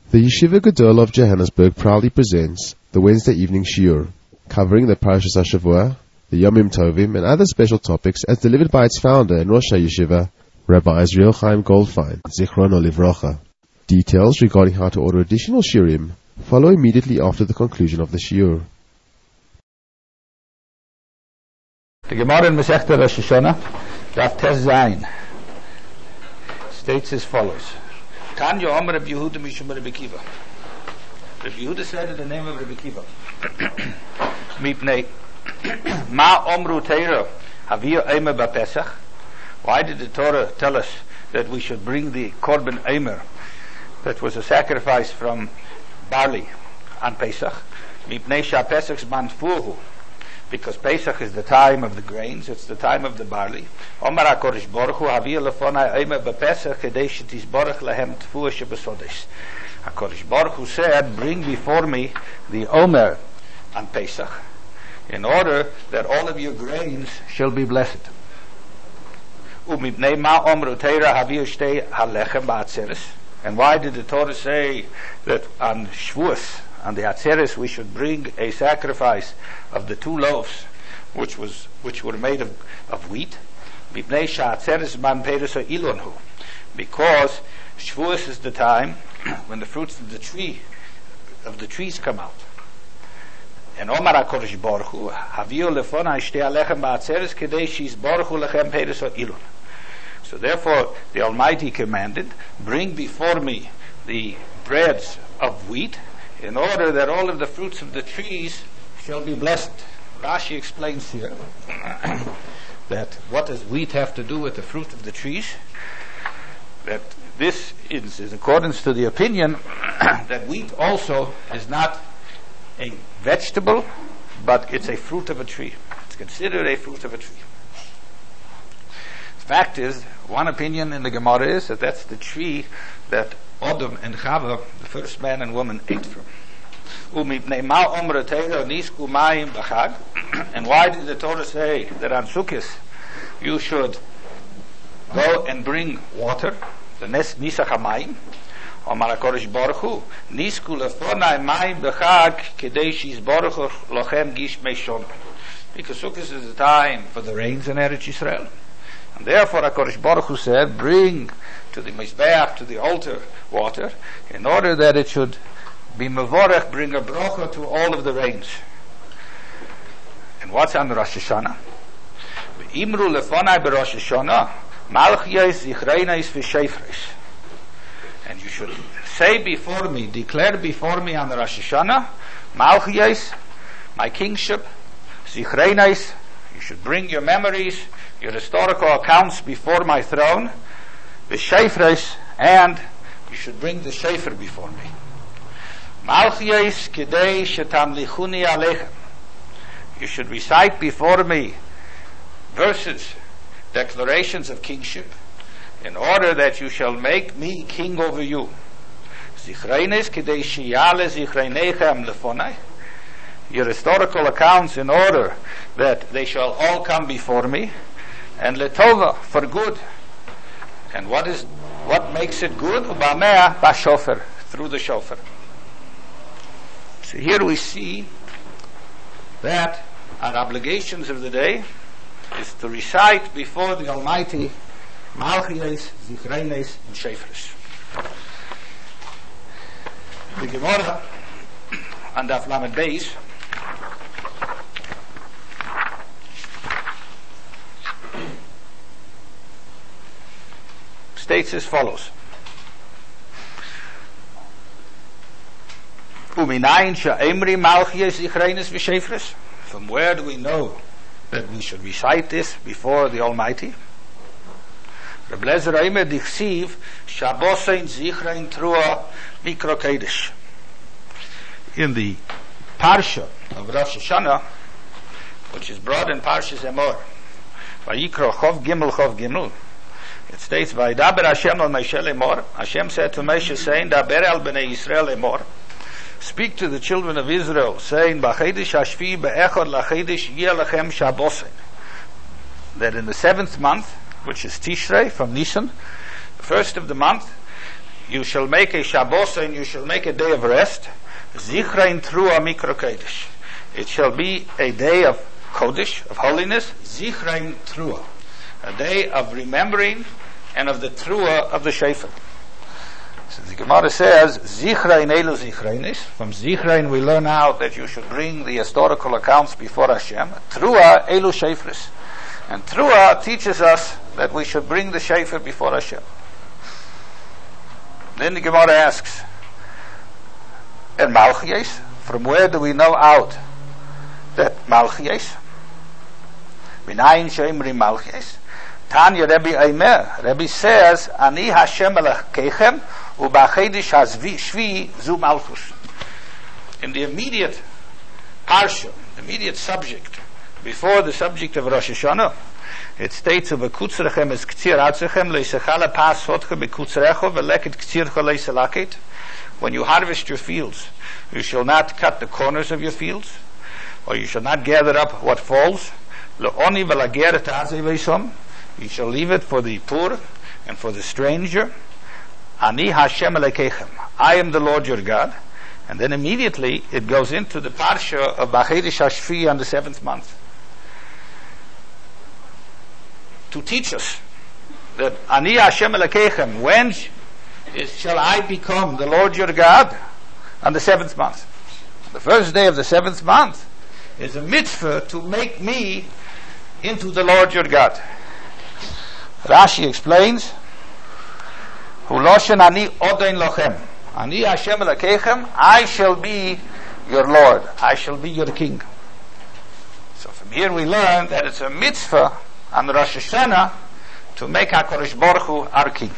The Yeshiva Gedol of Johannesburg proudly presents the Wednesday evening shiur, covering the Parashas HaShavua, the Yomim Tovim, and other special topics as delivered by its founder and Rosh HaYeshiva, Rabbi Israel Chaim Goldfein, Zichrono Livrocha. Details regarding how to order additional shiurim follow immediately after the conclusion of the shiur. The Gemara in Masechta Rosh Hashanah, Daf Tes Zayin, states as follows: Tanya Omer Rabbi Yehuda Mishum Rabbi Kiva. Rabbi Yehuda said in the name of Rabbi Kiva, Mipnei Ma Omru Teira Havia Eimer BaPesach. Why did the Torah tell us that we should bring the Korban Eimer, that was a sacrifice from barley, on Pesach? Mipnei Sha Pesach's man Fuhu. Because Pesach is the time of the grains, it's the time of the barley. Omar HaKodesh Baruch Hu Havia Lefonai Eimer BaPesach Kedei Shetisborach Lehem Tfuah Shebesodesh. HaKodesh Baruch Hu said, bring before me the Omer on Pesach, in order that all of your grains shall be blessed. Umipnei Ma Omru Teira Havia Shtei HaLechem BaAtzeres. And why did the Torah say that on Shavuos, on the Atzeres, we should bring a sacrifice of the two loaves, which were made of wheat? Because Shavuos is the time when the fruits of the trees come out. And Omar HaKodesh Baruch Hu Havio Lefonai Shtei Alechem BaAtzeres Kedei Sheisborach Hu Lechem Peres Ilon. So therefore the Almighty commanded, bring before me the breads of wheat, in order that all of the fruits of the trees shall be blessed. Rashi explains here that what does wheat have to do with the fruit of the trees? That this is in accordance to the opinion that wheat also is not a vegetable, but it's a fruit of a tree. It's considered a fruit of a tree. The fact is, one opinion in the Gemara is that that's the tree that Adam and Chava, the first man and woman, ate from. And why did the Torah say that on Sukkot you should go and bring water, the Nisach HaMayim? Omar HaKodesh Baruch Hu Nisku lefonai mayim b'chag kedei sheisborach lochem gish meishon. Because Sukkot is the time for the rains in Eretz Yisrael. And therefore HaKodesh Baruch Hu said, bring to the Mizbeach, to the altar, water, in order that it should be mevorech, bring a bracha to all of the rains. And what's on Rosh Hashanah? Imru lefonai b'Rosh Hashanah malchiyos zichreinos v'shefres. And you should say before me, declare before me on the Rosh Hashanah, malchiyos, my kingship, zichreinos. You should bring your memories, your historical accounts before my throne, v'shefres, and you should bring the shefer before me. Malchiyos kedei shetamlichuni alechem. You should recite before me verses, declarations of kingship, in order that you shall make me king over you. Zichreinos kedei sheyale zichreinechem lefonai. Your historical accounts, in order that they shall all come before me, and letova, for good. And what makes it good? Ubamea b'shofar, through the shofar. So here we see that our obligations of the day is to recite before the Almighty Malchiyos, Zichreinos, and Shefres. The Gemara on Daf Lamed Beis states as follows: Uminayin sha'emri malchiyos zichreinos v'shefres. From where do we know that we should recite this before the Almighty? Reb Lezer Eimer dichsiv shabosein zichrein trua mikro kodesh. In the Parsha of Rosh Hashanah, which is brought in Parshas Emor, Vayikro Chov Gimel, it states, Vaydaber Hashem al Moshe lemor. Hashem said to Moshe, saying, Daber al bnei Yisrael lemor. Speak to the children of Israel, saying, B'chedesh hashvi be'echad lachedesh yeh lechem shabosein. That in the 7th month, which is Tishrei from Nisan, the first of the month, you shall make a Shabbos and you shall make a day of rest. Zichrein Trua Mikro Kodesh. It shall be a day of Kodesh, of holiness. Zichrein Trua. A day of remembering and of the Trua of the Shofar. So the Gemara says, Zichrein Elu Zichreinis. From Zichrein we learn out that you should bring the historical accounts before Hashem. Trua Elu Shofris. And Trua teaches us that we should bring the Shofar before Hashem. Then the Gemara asks, and Malchies, from where do we know out that Malchies? Minayin sheimri Malchies. Tanya Rebbe Eimer. Rebbe says, Ani Hashem Elokechem u'ba'chedesh hashvi zu Malchus. In the immediate parsha, the immediate subject, before the subject of Rosh Hashanah, it states, "V'kutzrechem es k'tzir atzechem le'isechala pas hotcha b'kutzrecho v'leket k'tzircha le'iselaket." When you harvest your fields, you shall not cut the corners of your fields, or you shall not gather up what falls. Le'oni v'lager ta'azei v'yisom. You shall leave it for the poor and for the stranger. Ani Hashem Elokechem. I am the Lord your God. And then immediately it goes into the parsha of B'chedesh Hashvi on the 7th month, to teach us that Ani Hashem Elokechem, when shall I become the Lord your God? On the 7th month. The first day of the 7th month is a mitzvah to make me into the Lord your God. Rashi explains, Huloshen Ani Odein Lochem. Ani Hashem Elokechem, I shall be your Lord. I shall be your King. So from here we learn that it's a mitzvah on Rosh Hashanah to make HaKadosh Baruch Hu our King.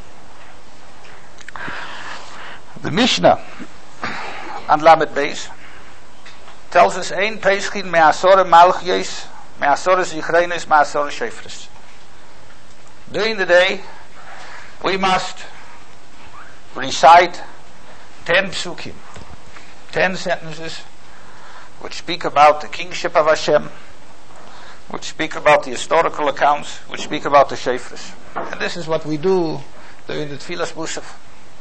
The Mishnah on Lamed Beis tells us Ein Peschin me'asore Malchies me'asore Zichreinis me'asore Shofris. During the day we must recite 10 psukim, 10 sentences which speak about the kingship of Hashem, which speak about the historical accounts, which speak about the Shofris. And this is what we do during the Tfilas Musaf.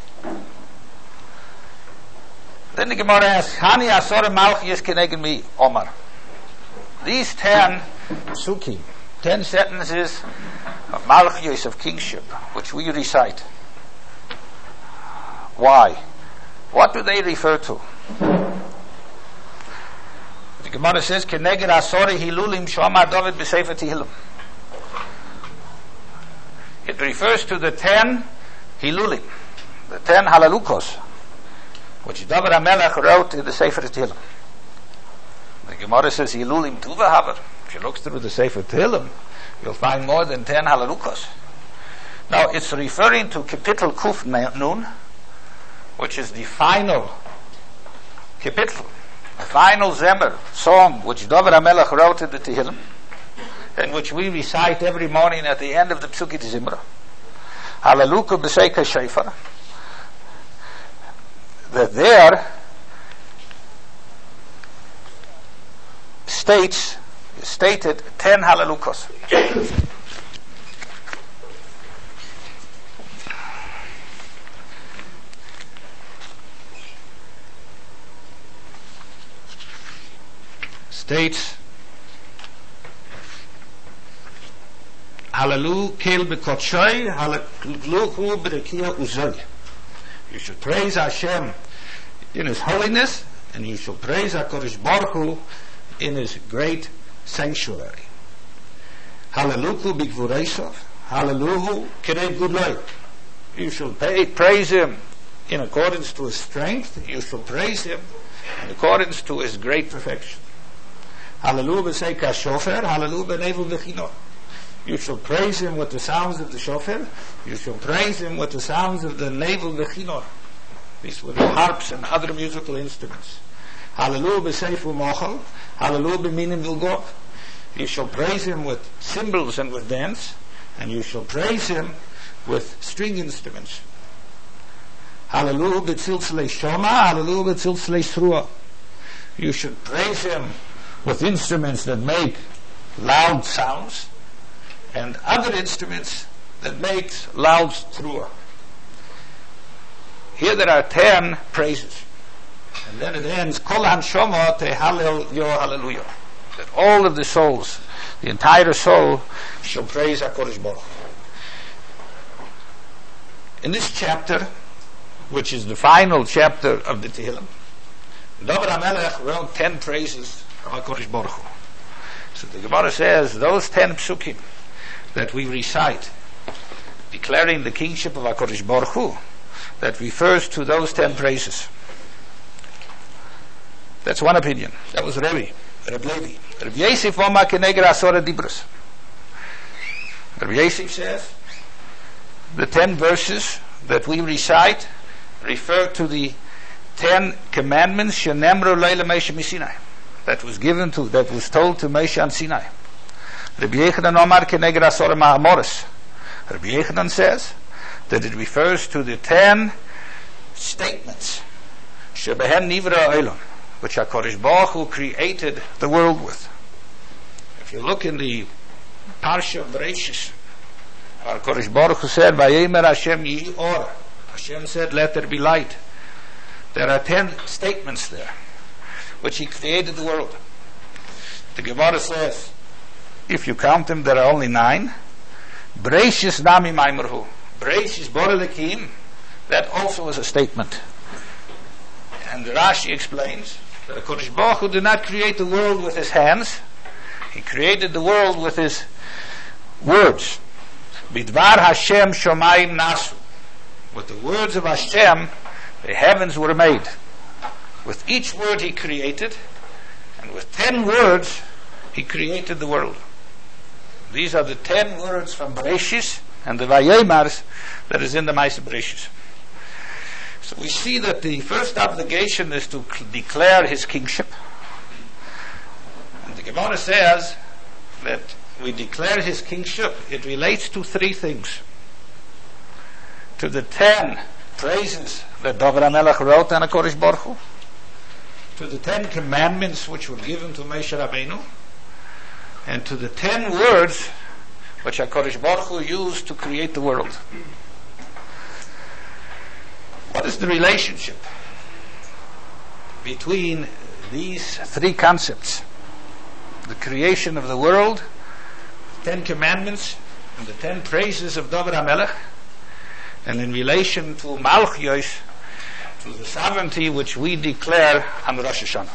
Then the Gemara asks, Hani Asore Malchies Kenegen Mi Omar. These 10 psukim, 10 sentences of Malchies, of kingship, which we recite. Why? What do they refer to? The Gemara says, Keneged Asore Hilulim Shomar David B'Sefer Tehillim. It refers to the 10 Hilulim, the 10 Halalukos, which David HaMelech wrote in the Sefer Tehillim. The Gemara says, Hilulim Tuva Haver. If you look through the Sefer Tehillim, you'll find more than 10 Halalukos. Now, it's referring to Kapitel Kuf Nun, which is the final Kapitel, the final Zemer, song, which David HaMelech wrote in the Tehillim, and which we recite every morning at the end of the Psukei Zimra. Halaluka B'Seika Shofar. That there stated 10 Halalukos. States Halalu Kel B'Kodshay Halalu B'Rekia Uzay. You should praise Hashem in His holiness, and you shall praise HaKadosh Baruch Hu in His great sanctuary. Halaluku B'Gvureisov Halaluhu Kirei Gudloi. You shall praise Him in accordance to His strength. You shall praise Him in accordance to His great perfection. Hallelujah b'seika shofar, hallelujah b'nevel v'chino. You shall praise Him with the sounds of the shofar. You shall praise Him with the sounds of the nevel v'chino. These were the harps and other musical instruments. Hallelujah b'seifu mochel, hallelujah b'minim v'lgov. You shall praise Him with cymbals and with dance, and you shall praise Him with string instruments. Hallelujah b'tziltzlei shoma, hallelujah b'tziltzlei srua. You should praise Him with instruments that make loud sounds, and other instruments that make loud trua. Here there are 10 praises. And then it ends, Kol Hanshama te Hallel Yo Hallelujah. That all of the souls, the entire soul, shall praise HaKadosh Baruch Hu. In this chapter, which is the final chapter of the Tehillim, David HaMelech wrote 10 praises of HaKadosh Baruch Hu. So the Gemara says, those 10 psukim that we recite, declaring the kingship of HaKadosh Baruch Hu, that refers to those 10 praises. That's one opinion. That was Reb Levi. Reb Yosef Omar Keneged Asora Dibros. Reb Yosef says, the 10 verses that we recite refer to the 10 commandments shenemru leila Moshe Sinai, that was told to Moshe on Sinai. Rabbi Yechanan Omar Keneged Asora Ma'amoros. Rabbi Yechanan says that it refers to the 10 statements shebehen nivra olam, which HaKadosh Baruch Hu created the world with. If you look in the Parsha of Bereshis, HaKadosh Baruch Hu said, Vayemer Hashem Yihi Or. Hashem said, let there be light. There are 10 statements there, which He created the world. The Gemara says, if you count them, there are only 9. Bereshis Nami Maimerhu. Bereshis Bore Elokim. That also is a statement. And Rashi explains that HaKadosh Baruch Hu did not create the world with His hands. He created the world with His words. Bidvar Hashem Shomayim Nasu. With the words of Hashem, the heavens were made. With each word He created, and with 10 words He created the world. These are the 10 words from Bereshis and the Vayemars that is in the Maaseh Bereshis. So we see that the first obligation is to declare His kingship. And the Gemara says that we declare His kingship. It relates to 3 things. To the 10 praises that David HaMelech wrote on HaKadosh Baruch Hu, to the 10 commandments which were given to Moshe Rabbeinu, and to the 10 words which HaKadosh Baruch Hu used to create the world. What is the relationship between these 3 concepts? The creation of the world, 10 commandments, and the 10 praises of David HaMelech, and in relation to Malchus, to the sovereignty which we declare on Rosh Hashanah.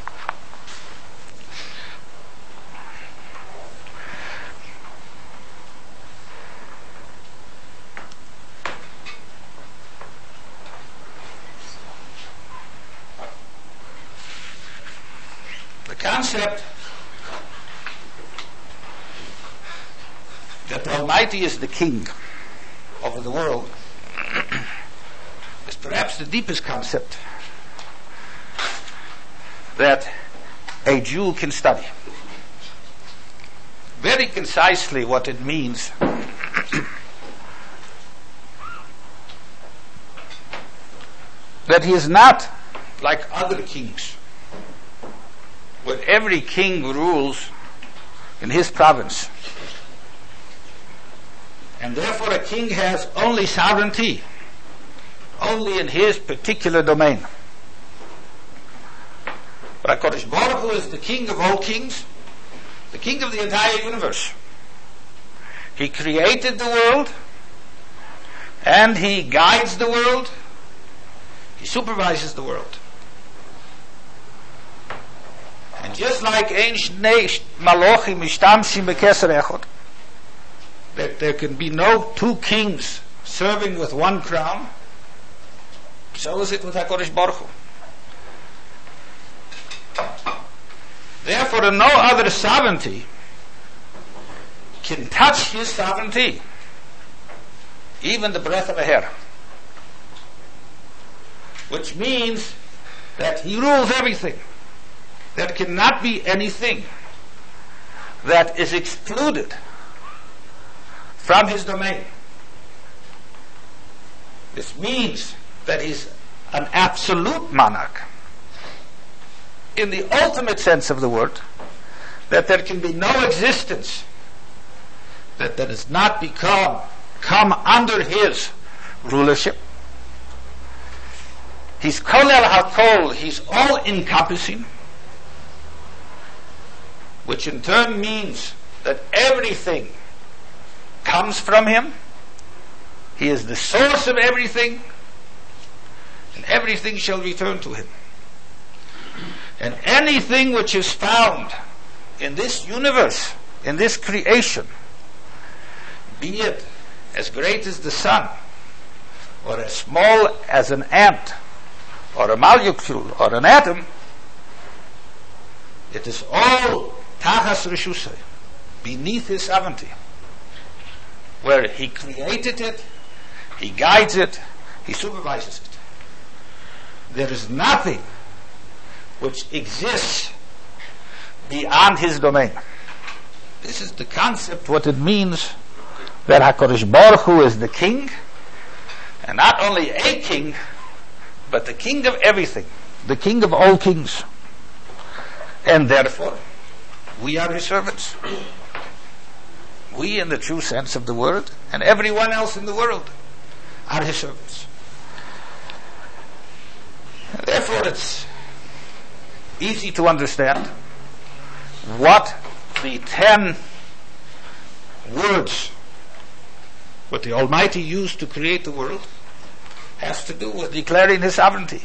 The concept that the Almighty is the king over the world is perhaps the deepest concept that a Jew can study. Very concisely what it means that He is not like other kings, where every king rules in his province, and therefore a king has only sovereignty only in his particular domain. But HaKadosh Baruch Hu is the king of all kings, the king of the entire universe. He created the world, and He guides the world, He supervises the world. And just like Ein Shnei Malochim Mishtamshim Bekeser Echad, that there can be no 2 kings serving with 1 crown, so is it with HaKadosh Baruch Hu. Therefore, no other sovereignty can touch His sovereignty, even the breath of a hair. Which means that He rules everything. There cannot be anything that is excluded from His domain. This means that He's an absolute monarch, in the ultimate sense of the word, that there can be no existence that does not come under His rulership. He's Kolel HaKol, he's all-encompassing, which in turn means that everything comes from him. He is the source of everything, and everything shall return to him. And anything which is found in this universe, in this creation, be it as great as the sun, or as small as an ant, or a molecule, or an atom, it is all Tachas Rishusay, beneath his sovereignty, where he created it, he guides it, he supervises it. There is nothing which exists beyond his domain. This is the concept, what it means that HaKadosh Baruch Hu is the king, and not only a king, but the king of everything, the king of all kings. And therefore, we are his servants. We, in the true sense of the word, and everyone else in the world, are his servants. And therefore, it's easy to understand what the 10 words, what the Almighty used to create the world, has to do with declaring his sovereignty.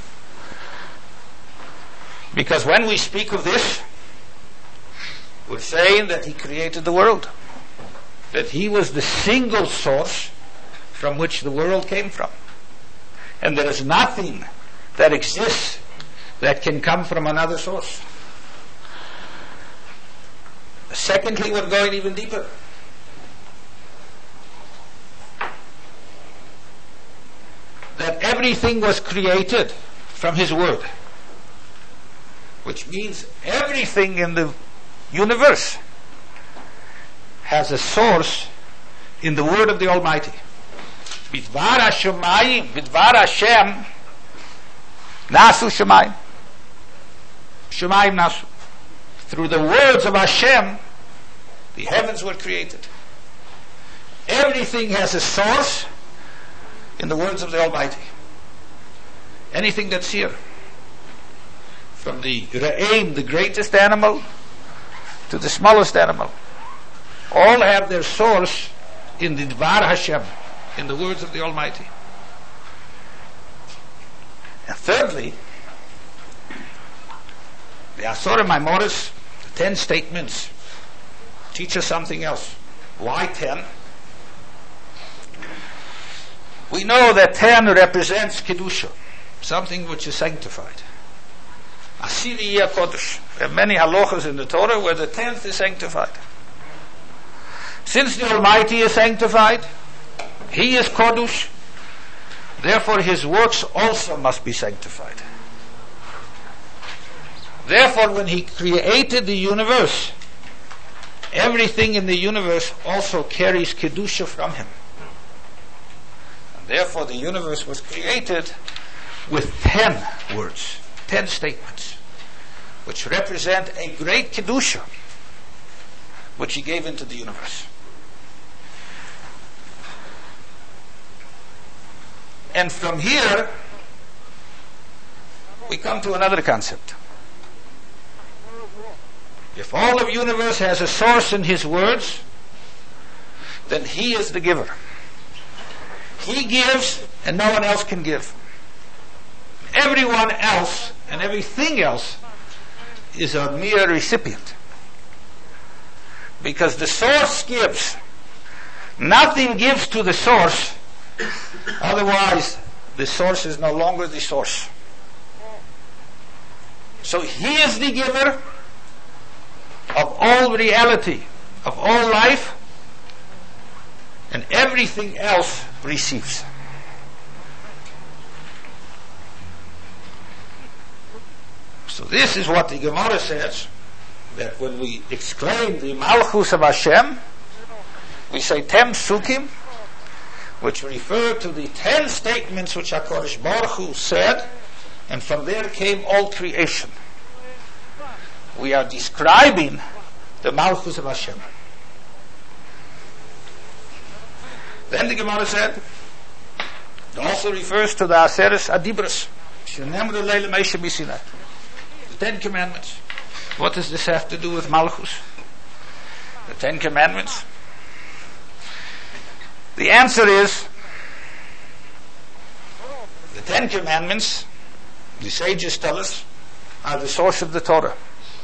Because when we speak of this, we're saying that he created the world, that he was the single source from which the world came from, and there is nothing that exists that can come from another source. Secondly, we're going even deeper. That everything was created from his word, which means everything in the universe has a source in the word of the Almighty. Bidvar Hashemayim, Bidvar Hashem, Nasu Shemayim. Shemayim Nasu. Through the words of Hashem, the heavens were created. Everything has a source in the words of the Almighty. Anything that's here, from the Re'im, the greatest animal, to the smallest animal, all have their source in the Dvar Hashem, in the words of the Almighty. And thirdly, the Asora Maimoris, the 10 statements, teach us something else. Why 10? We know that 10 represents Kedusha, something which is sanctified. Asiri Kodesh. There are many halachas in the Torah where the 10th is sanctified. Since the Almighty is sanctified, he is Kodesh, therefore his works also must be sanctified. Therefore, when he created the universe, everything in the universe also carries Kedusha from him. And therefore, the universe was created with 10 words, 10 statements, which represent a great Kedusha, which he gave into the universe. And from here, we come to another concept. If all of the universe has a source in his words, then he is the giver. He gives and no one else can give. Everyone else and everything else is a mere recipient. Because the source gives. Nothing gives to the source, otherwise the source is no longer the source. So he is the giver of all reality, of all life, and everything else receives. So this is what the Gemara says, that when we exclaim the Malchus of Hashem, we say 10 Psukim, which refer to the 10 statements which HaKadosh Baruch Hu said, and from there came all creation. We are describing the Malchus of Hashem. Then the Gemara said, it also refers to the Aseres Adibros, The Ten Commandments. What does this have to do with Malchus? The Ten Commandments? The answer is, the Ten Commandments, the sages tell us, are the source of the Torah.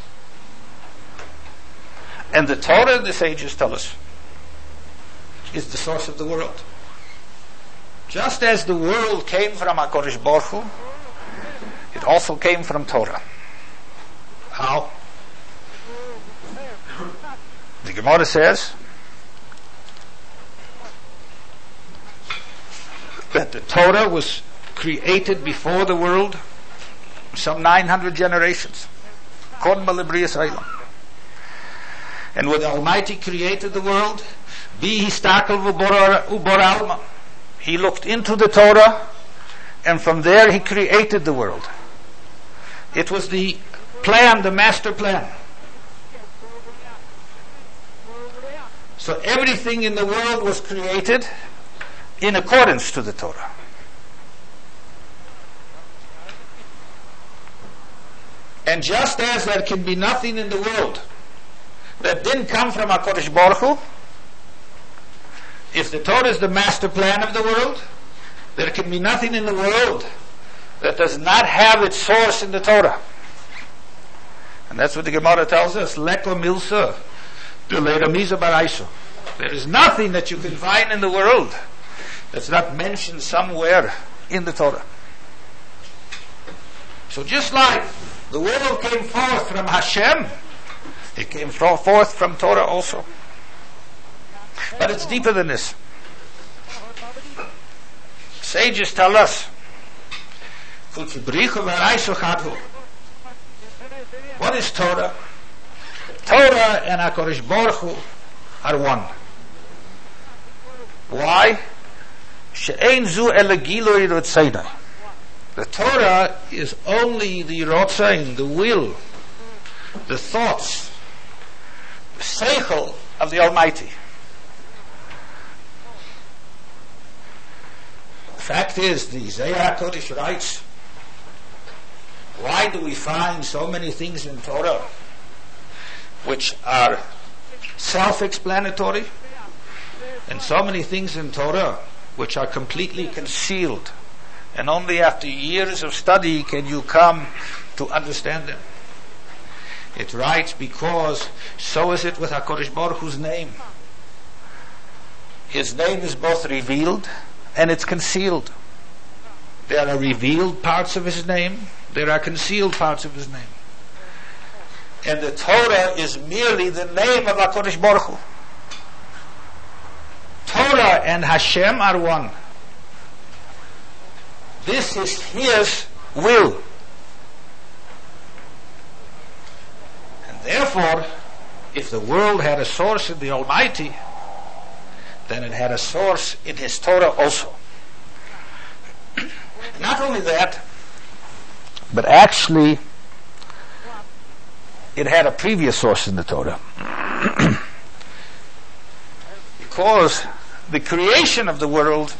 And the Torah, the sages tell us, is the source of the world. Just as the world came from HaKadosh Baruch Hu, it also came from Torah. How? The Gemara says that the Torah was created before the world, some 900 generations. And when the Almighty created the world, He looked into the Torah, and from there He created the world. It was the plan, the master plan. So everything in the world was created in accordance to the Torah. And just as there can be nothing in the world that didn't come from HaKadosh Baruch Hu, if the Torah is the master plan of the world, there can be nothing in the world that does not have its source in the Torah. And that's what the Gemara tells us, Leko Milsa, Deleramiza Baraiso. There is nothing that you can find in the world that's not mentioned somewhere in the Torah. So just like the world came forth from Hashem, it came forth from Torah also. But it's deeper than this. Sages tell us, what is Torah? Torah and HaKadosh Baruch Hu are one. Why? The Torah is only the rotzain, the will, the thoughts, the seichel of the Almighty. The fact is, the Zohar HaKodesh writes, why do we find so many things in Torah which are self-explanatory, and so many things in Torah which are completely concealed, and only after years of study can you come to understand them? It writes, because so is it with HaKadosh Baruch Hu's name. His name is both revealed and it's concealed. There are revealed parts of His name, there are concealed parts of His name. And the Torah is merely the name of HaKadosh Baruch Hu. Torah and Hashem are one. This is His will. And therefore, if the world had a source in the Almighty, then it had a source in His Torah also. Not only that, but actually it had a previous source in the Torah. Because the creation of the world,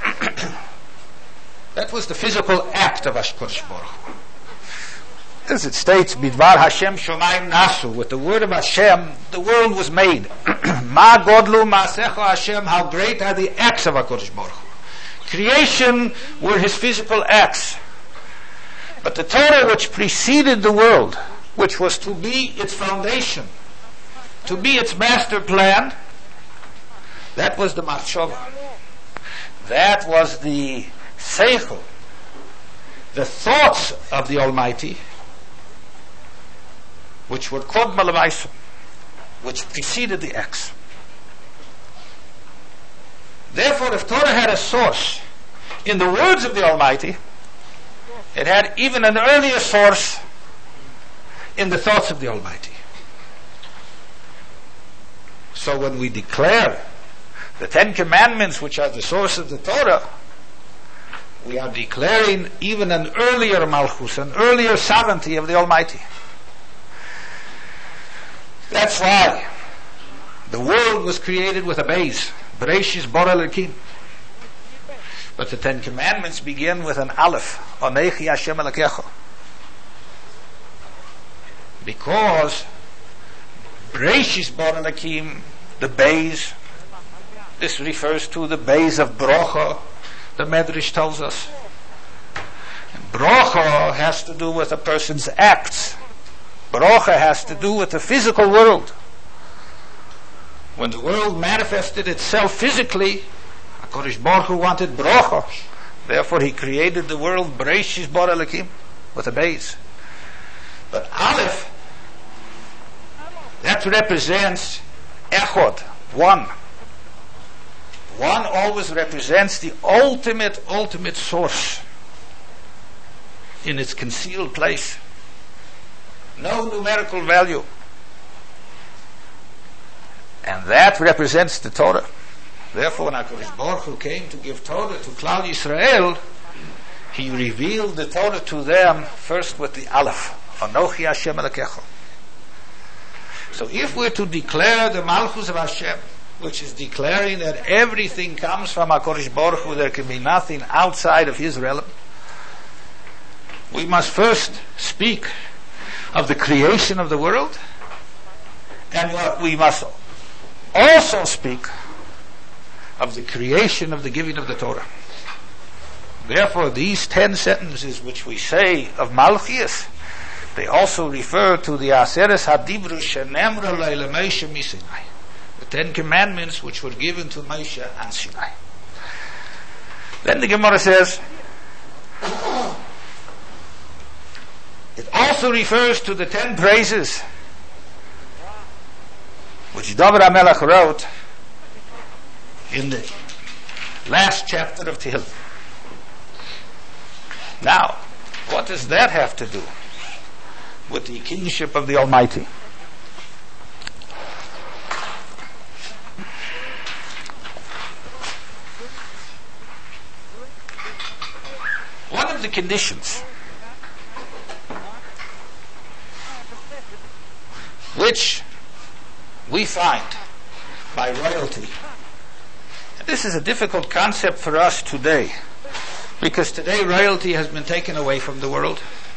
that was the physical act of HaKadosh Baruch Hu. As it states, Bidvar Hashem Shomayim Nasu, with the word of Hashem, the world was made. Ma Godlu Ma'asecha Hashem, how great are the acts of HaKadosh Baruch Hu. Creation were His physical acts. But the Torah which preceded the world, which was to be its foundation, to be its master plan, that was the Machshava. That was the Seichel, the thoughts of the Almighty, which were Kod Malavaisa, which preceded the acts. Therefore, if Torah had a source in the words of the Almighty, it had even an earlier source in the thoughts of the Almighty. So when we declare the Ten Commandments, which are the source of the Torah, we are declaring even an earlier Malchus, an earlier sovereignty of the Almighty. That's why the world was created with a base. Bereshis bara Elokim. But the Ten Commandments begin with an Aleph, Onechi Hashem Elokecha. Because Breishis Bar Elokim, the Beis, this refers to the Beis of Brocha, the Medrash tells us. And Brocha has to do with a person's acts. Brocha has to do with the physical world. When the world manifested itself physically, HaKadosh Baruch Hu wanted Brocha. Therefore he created the world Breishis Bar Elokim with a Beis. But Aleph, that represents Echod, one. One always represents the ultimate source in its concealed place. No numerical value. And that represents the Torah. Therefore, when HaKadosh Baruch Hu came to give Torah to Klal Yisrael, he revealed the Torah to them first with the Aleph, Anochi Hashem Elokecha. So if we're to declare the Malchus of Hashem, which is declaring that everything comes from HaKadosh Baruch Hu, there can be nothing outside of His realm, we must first speak of the creation of the world, and we must also speak of the creation of the giving of the Torah. Therefore, these 10 sentences which we say of Malchias, they also refer to the Aseres HaDibru Shenemra LeMoshe Misinai, the 10 commandments which were given to Moshe on Sinai. Then the Gemara says, it also refers to the 10 praises which David HaMelech wrote in the last chapter of Tehillim. Now, what does that have to do with the kingship of the Almighty? One of the conditions which we find by royalty, and this is a difficult concept for us today, because today royalty has been taken away from the world.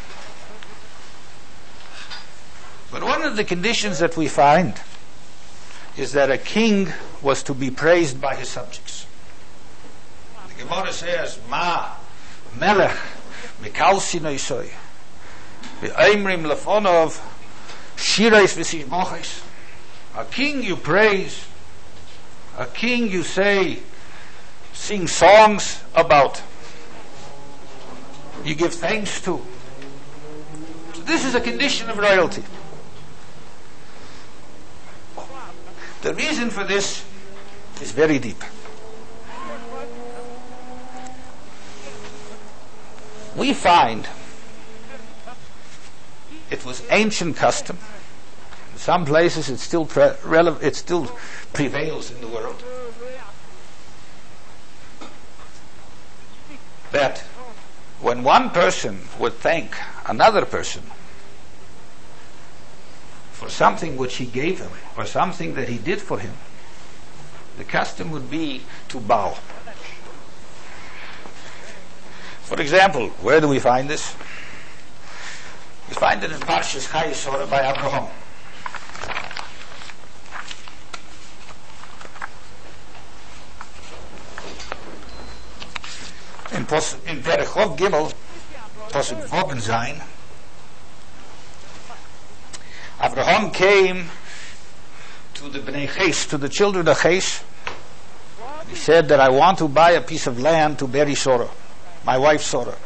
But one of the conditions that we find is that a king was to be praised by his subjects. The Gemara says, Ma melech mikal sinoisoi v'aimrim lefonov shirais v'sishmochis. A king you praise, a king you say, sing songs about, you give thanks to. So this is a condition of royalty. The reason for this is very deep. We find it was ancient custom. In some places it still prevails in the world, that when one person would thank another person for something which he gave him or something that he did for him, the custom would be to bow. For example, where do we find this? We find it in Parshas Chayei by Abraham. In Perek Chov Gimel, Pasuk Vav and Zayin, Abraham came to the Bnei Ches, to the children of Ches. He said that I want to buy a piece of land to bury Sarah, my wife Sarah.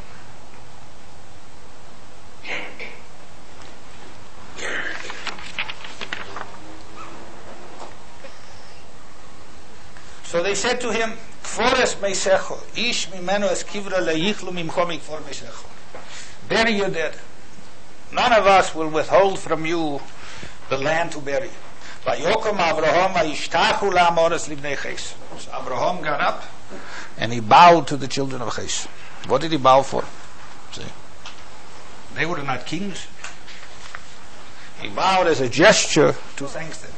So they said to him, Kfores meisecho, ish mimeno es kivra leichlu mimcho mikfor meisecho. Bury your dead. None of us will withhold from you the land to bury. Vayokom Avraham ha'ishtachu la'amoras libnei Ches. So Abraham got up and he bowed to the children of Ches. What did he bow for? See, they were not kings. He bowed as a gesture to thank them.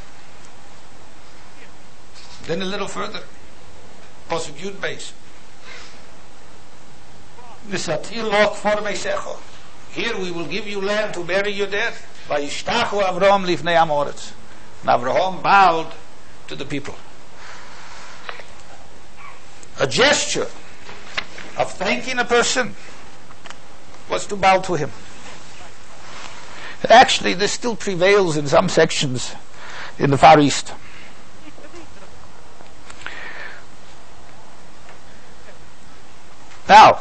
Then a little further, Pasuk Yud Beis. Here we will give you land to bury you dead. Vayishtachu Avraham lifnei Amoritz. And Avraham bowed to the people. A gesture of thanking a person was to bow to him. Actually, this still prevails in some sections in the Far East. Now,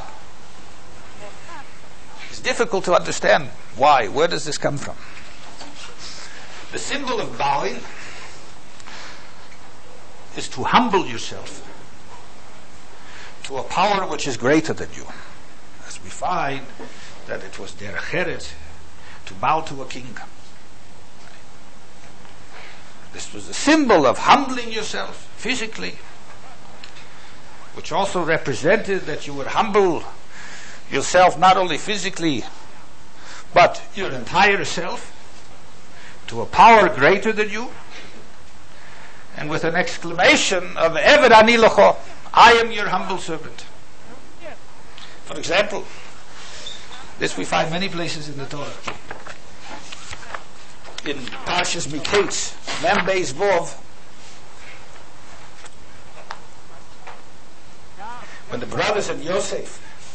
it's difficult to understand why. Where does this come from? The symbol of bowing is to humble yourself to a power which is greater than you. As we find that it was derech eretz to bow to a king. This was a symbol of humbling yourself physically, which also represented that you would humble yourself not only physically, but your entire self to a power greater than you, and with an exclamation of Eved ani lecho, I am your humble servant. For example, this we find many places in the Torah. In Parshas Miketz, Mem Beis Vov, when the brothers of Yosef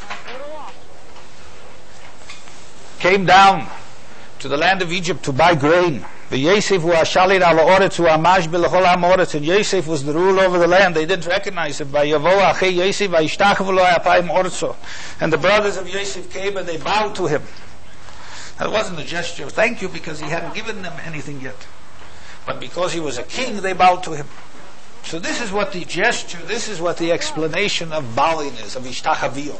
came down to the land of Egypt to buy grain, the Yosef hu ashalir al haaretz hu amash b'lechol ha'aretz, and Yosef was the ruler over the land. They didn't recognize him. Vayavo achei Yosef vayishtachavu lo apayim orzo, and the brothers of Yosef came and they bowed to him. That wasn't a gesture of thank you because he hadn't given them anything yet, but because he was a king, they bowed to him. So this is what the gesture, this is what the explanation of bowing is, of ishtachavio.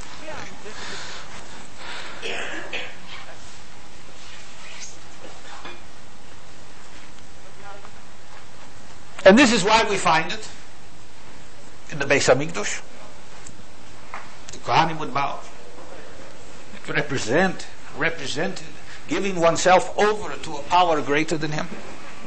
And this is why we find it in the Beis Hamikdash. The Kohanim would bow. It represented giving oneself over to a power greater than him.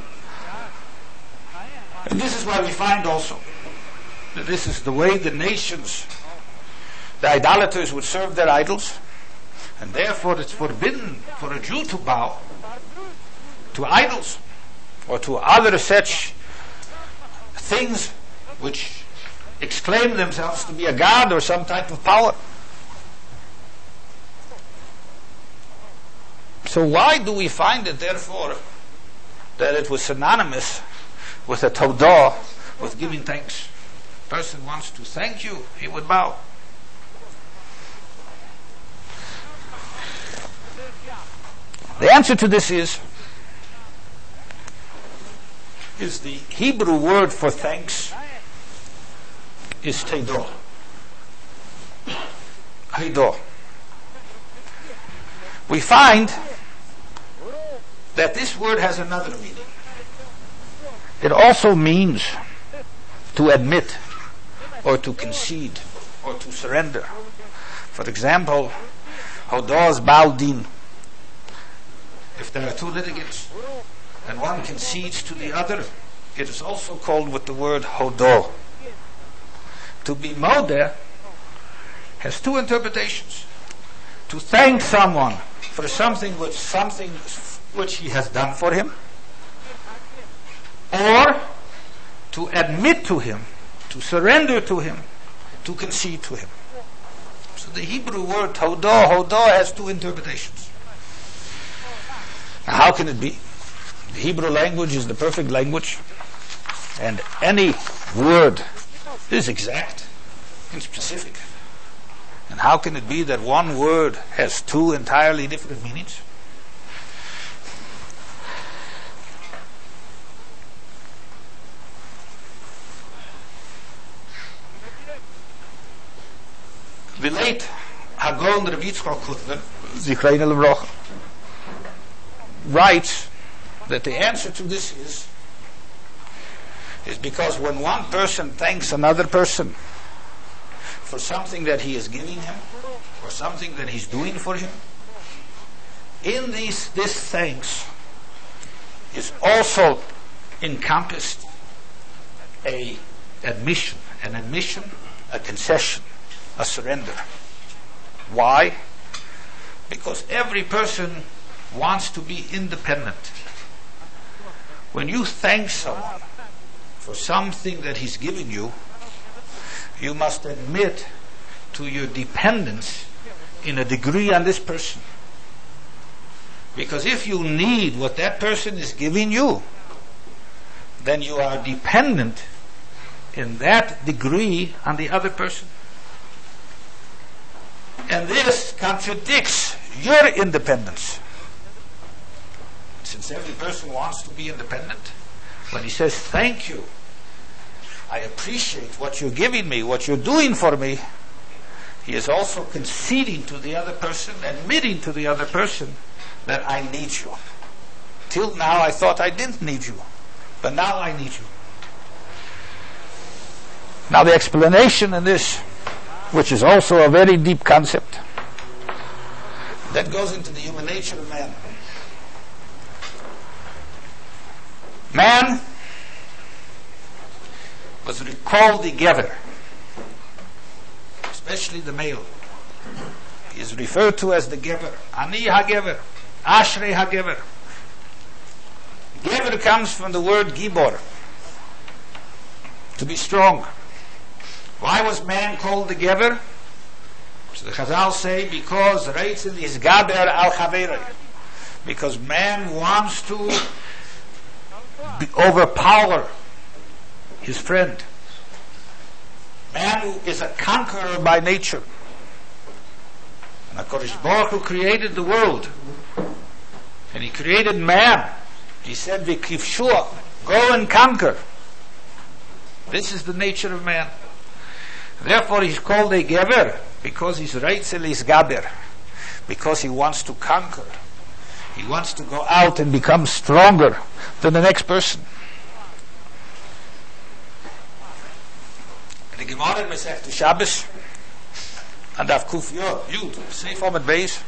And this is why we find also that this is the way the nations, the idolaters, would serve their idols, and therefore it's forbidden for a Jew to bow to idols or to other such things which exclaim themselves to be a god or some type of power. So why do we find it, therefore, that it was synonymous with a todah, with giving thanks? A person wants to thank you, he would bow. The answer to this is the Hebrew word for thanks is teidah. Teidah. We find that this word has another meaning. It also means to admit or to concede or to surrender. For example, Hodah Baldin. If there are two litigants and one concedes to the other, it is also called with the word Hodah. To be modeh has two interpretations. To thank someone for something which he has done for him, or to admit to him, to surrender to him, to concede to him. So the Hebrew word Hodah has two interpretations. Now how can it be? The Hebrew language is the perfect language, and any word is exact and specific. And how can it be that one word has two entirely different meanings? The late Hagon Rabbi Yitzchak Hutner, Zichreinu Livrocha, writes that the answer to this is because when one person thanks another person for something that he is giving him or something that he's doing for him, in this thanks is also encompassed an admission, a concession, a surrender. Why? Because every person wants to be independent. When you thank someone for something that he's giving you, you must admit to your dependence in a degree on this person. Because if you need what that person is giving you, then you are dependent in that degree on the other person. And this contradicts your independence. Since every person wants to be independent, when he says, thank you, I appreciate what you're giving me, what you're doing for me, he is also conceding to the other person, admitting to the other person that I need you. Till now I thought I didn't need you, but now I need you. Now the explanation in this, which is also a very deep concept, that goes into the human nature of man. Man was called the giver, especially the male. He is referred to as the giver. Ani ha-giver, Ashrei ha-giver. Giver comes from the word gibor, to be strong. Why was man called the giver? So the Chazal say, because Reitzin is gaber al chaverei. Because man wants to overpower his friend. Man is a conqueror by nature. And HaKadosh Baruch Hu created the world. And he created man. He said, V'kivshua, go and conquer. This is the nature of man. Therefore he's called a gever, because he's reitzel is gaber, because he wants to conquer. He wants to go out and become stronger than the next person. The Gemara in Masechta Shabbos and Daf Kuf Yud, Seif Amud Beis.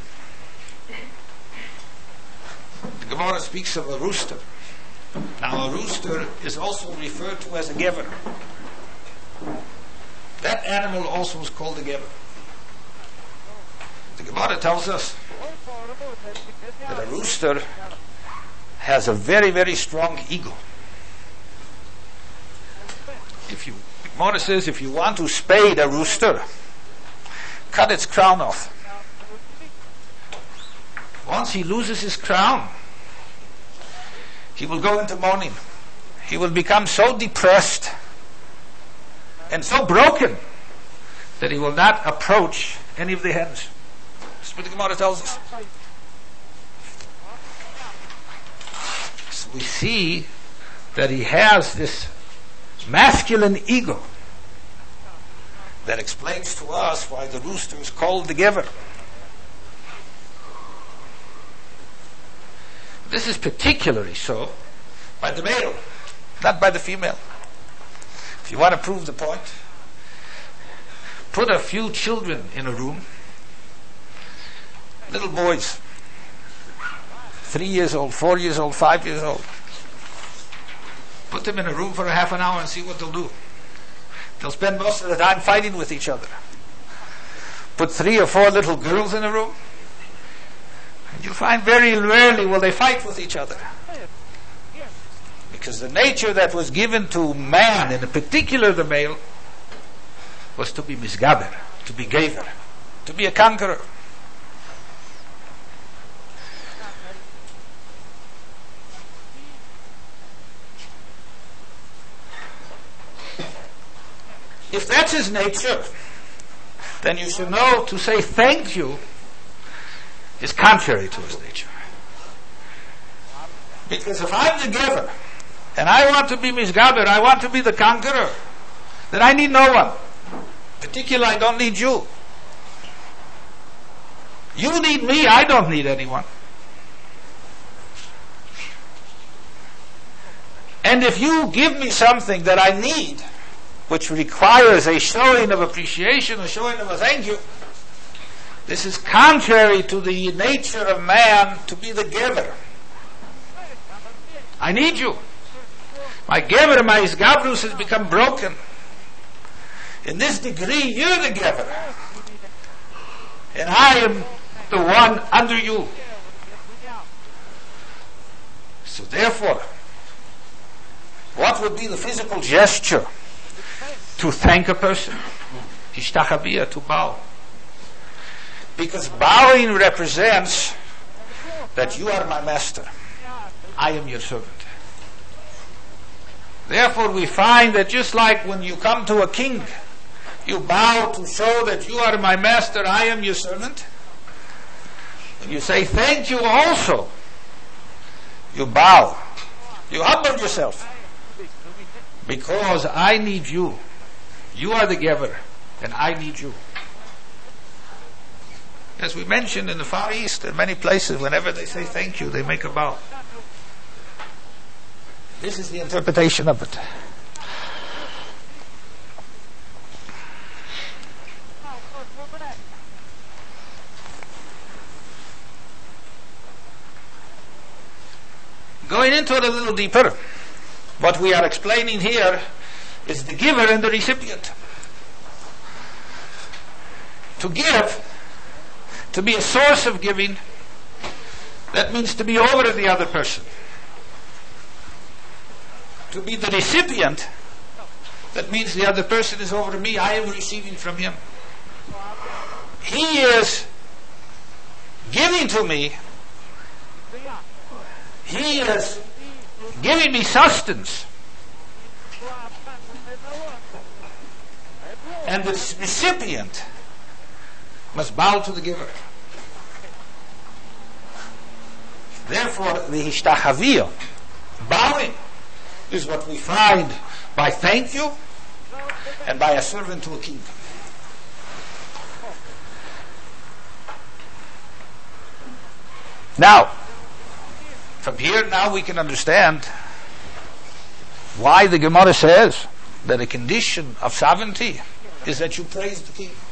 The Gemara speaks of a rooster. Now a rooster is also referred to as a giver. That animal also is called a giver. The Gemara tells us that a rooster has a very, very strong ego. The Gemara says, if you want to spade a rooster, cut its crown off. Once he loses his crown, he will go into mourning. He will become so depressed and so broken that he will not approach any of the hens. That's what the Gemara tells us. So we see that he has this masculine ego that explains to us why the rooster is called the giver. This is particularly so by the male, not by the female. If you want to prove the point, put a few children in a room, little boys, 3 years old, 4 years old, 5 years old. Put them in a room for a half an hour and see what they'll do. They'll spend most of the time fighting with each other. Put 3 or 4 little girls in a room, and you'll find very rarely will they fight with each other. Because the nature that was given to man, and in particular the male, was to be misgaber, to be gaver, to be a conqueror. If that's his nature, then you should know to say thank you is contrary to his nature. Because if I'm the giver, and I want to be misgaber, I want to be the conqueror, then I need no one. Particularly, I don't need you. You need me, I don't need anyone. And if you give me something that I need, which requires a showing of appreciation, a showing of a thank you, this is contrary to the nature of man to be the giver. I need you. My giver, my isgabrus has become broken. In this degree, you're the giver. and I am the one under you. So therefore, what would be the physical gesture to thank a person? Hishtachavia, to bow. Because bowing represents that you are my master. I am your servant. Therefore we find that just like when you come to a king, you bow to show that you are my master, I am your servant. When you say thank you also, you bow. You humble yourself. Because I need you. You are the giver, and I need you. As we mentioned in the Far East, in many places, whenever they say thank you, they make a bow. This is the interpretation of it. Going into it a little deeper, what we are explaining here is the giver and the recipient. To give, to be a source of giving, that means to be over the other person. To be the recipient, that means the other person is over me, I am receiving from him. He is giving to me, he is giving me sustenance. And the recipient must bow to the giver. Therefore, the hishtachavia, bowing, is what we find by thank you and by a servant to a king. Now, from here now we can understand why the Gemara says that a condition of sovereignty is that you praise the king.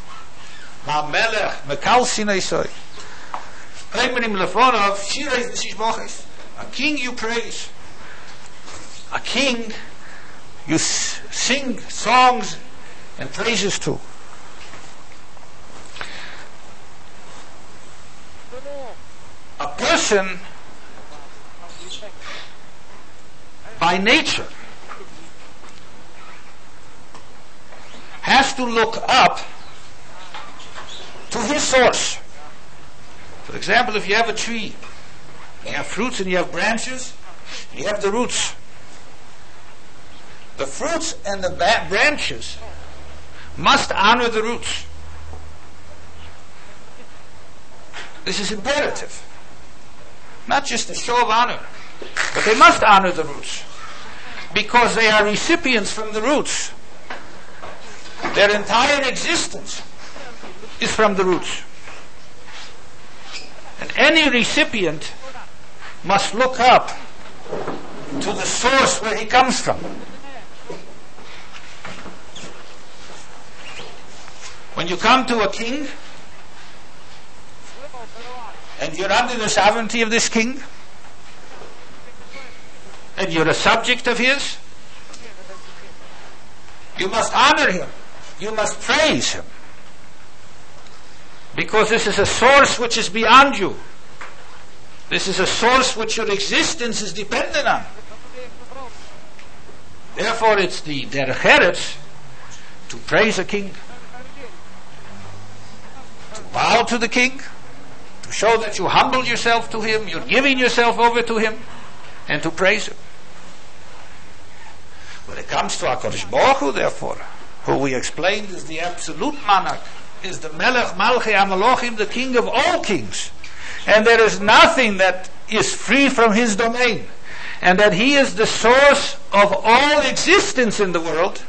A king you praise. A king you sing songs and praises to. A person by nature has to look up to his source. For example, if you have a tree, you have fruits and you have branches, you have the roots. The fruits and the branches must honor the roots. This is imperative. Not just a show of honor, but they must honor the roots. Because they are recipients from the roots. Their entire existence is from the roots. And any recipient must look up to the source where he comes from. When you come to a king and you're under the sovereignty of this king and you're a subject of his, you must honor him. You must praise him. Because this is a source which is beyond you. This is a source which your existence is dependent on. Therefore it's the derech eretz to praise a king, to bow to the king, to show that you humble yourself to him, you're giving yourself over to him, and to praise him. When it comes to HaKadosh Baruch Hu, therefore, who we explained is the absolute monarch, is the Melech Malchei HaMelochim, the king of all kings. And there is nothing that is free from his domain. And that he is the source of all existence in the world.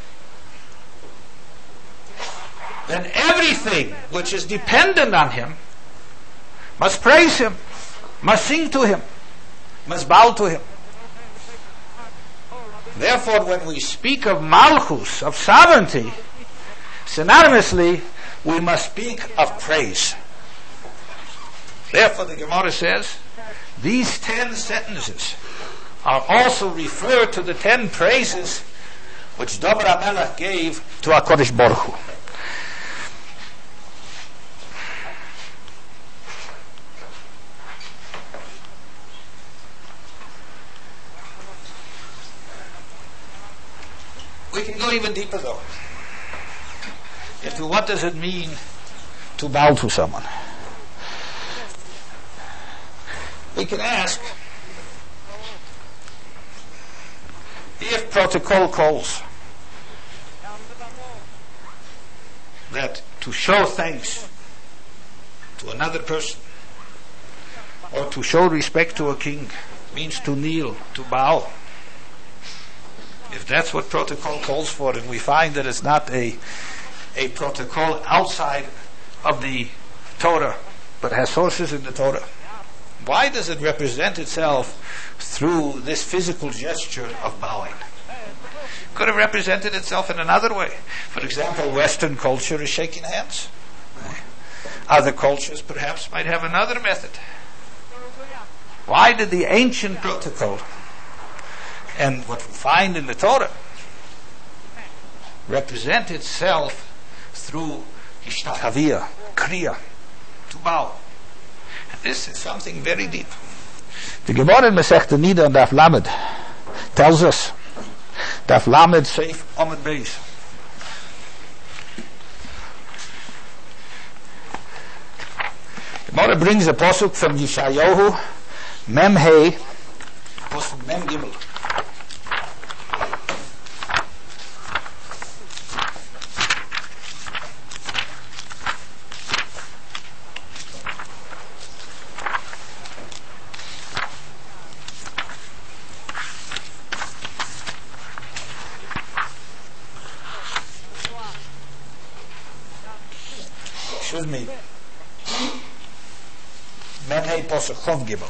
Then everything which is dependent on him must praise him, must sing to him, must bow to him. Therefore, when we speak of Malchus, of sovereignty, synonymously, we must speak of praise. Therefore, the Gemara says, these 10 sentences are also referred to the 10 praises which David HaMelech gave to HaKadosh Baruch Hu. We can go even deeper though. Into what does it mean to bow to someone? We can ask, if protocol calls that to show thanks to another person or to show respect to a king means to kneel, to bow, if that's what protocol calls for, and we find that it's not a protocol outside of the Torah, but has sources in the Torah, why does it represent itself through this physical gesture of bowing? Could have represented itself in another way. For example, Western culture is shaking hands. Other cultures perhaps might have another method. Why did the ancient protocol and what we find in the Torah represent itself through hishtachavia, kriya, to bow? And this is something very deep. The Gemara in Masechta Nida and Daf Lamed tells us, Daf Lamed Seif Amud Beis, Gemara brings a pasuk from Yeshayahu Mem Hey, pasuk Mem Gimel. Excuse me. Mem Hey pasuk Chov Gimel.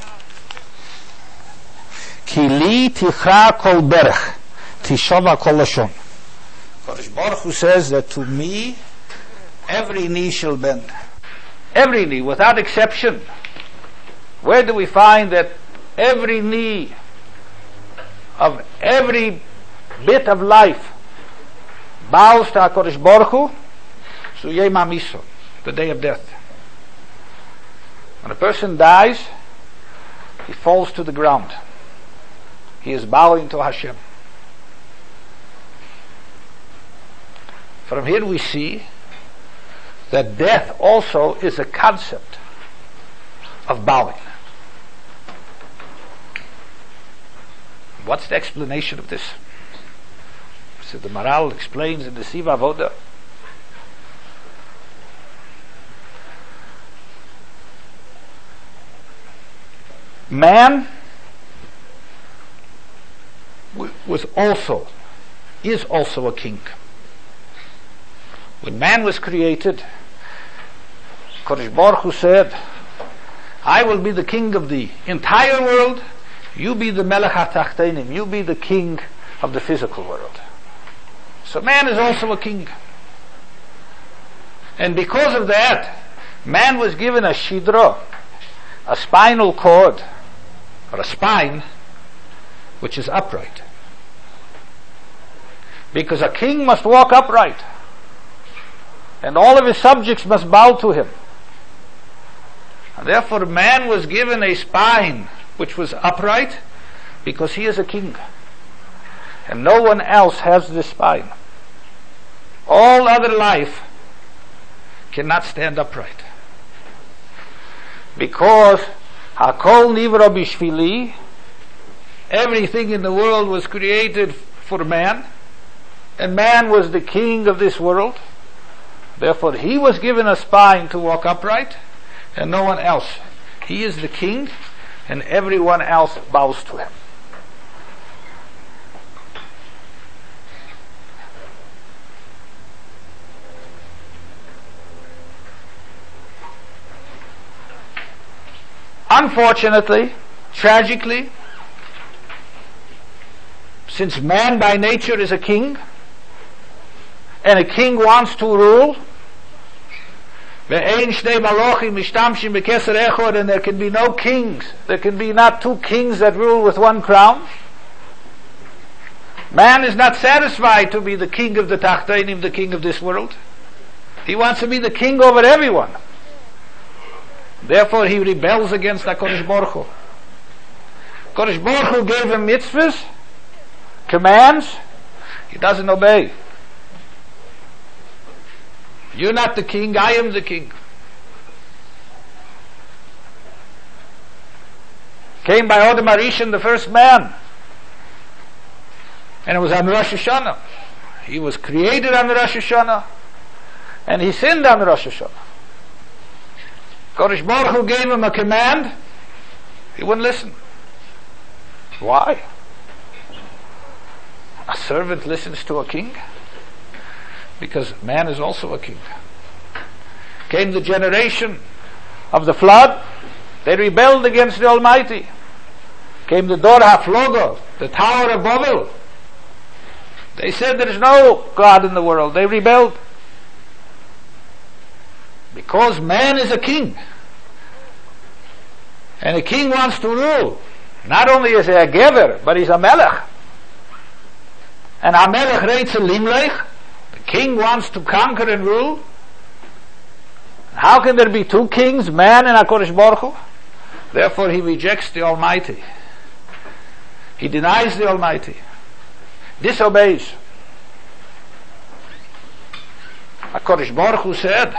Ki li ticha kol berach, tishava kol lashon. Kodesh Baruch Hu says that to me every knee shall bend. Every knee, without exception. Where do we find that every knee of every bit of life bows to HaKadosh Baruch Hu? So Yom HaMisa, the day of death. When a person dies, he falls to the ground. He is bowing to Hashem. From here we see that death also is a concept of bowing. What's the explanation of this? So the Maral explains in the Siva Avoda. Man is also a king. When man was created, Kodesh Baruch Hu said, I will be the king of the entire world, you be the Melech HaTachtenim, you be the king of the physical world. So man is also a king. And because of that, man was given a shidra, a spinal cord, or a spine, which is upright. Because a king must walk upright, and all of his subjects must bow to him. And therefore man was given a spine which was upright, because he is a king. And no one else has this spine. All other life cannot stand upright. Because Hakol Nivra Bishvili, everything in the world was created for man, and man was the king of this world. Therefore he was given a spine to walk upright, and no one else. He is the king, and everyone else bows to him. Unfortunately, tragically, since man by nature is a king, and a king wants to rule, and there can be no kings, there can be not two kings that rule with one crown. Man is not satisfied to be the king of the Tachtainim, the king of this world. He wants to be the king over everyone. Therefore he rebels against HaKadosh Baruch Hu. Kodesh Baruch Hu gave him mitzvahs, commands. He doesn't obey. You're not the king, I am the king. Came by Odom HaRishon, the first man. And it was on Rosh Hashanah. He was created on Rosh Hashanah. And he sinned on Rosh Hashanah. Kodesh Baruch Hu gave him a command. He wouldn't listen. Why? A servant listens to a king? Because man is also a king. Came the generation of the flood. They rebelled against the Almighty. Came the Dor HaFlogo, the Tower of Babel. They said there is no God in the world. They rebelled. Because man is a king. And a king wants to rule. Not only is he a gever, but he's a melech. And a melech reitz a limlech. The king wants to conquer and rule. How can there be two kings, man and HaKadosh Baruch Hu? Therefore he rejects the Almighty. He denies the Almighty. Disobeys. HaKadosh Baruch Hu said,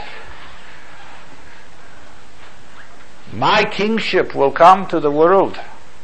my kingship will come to the world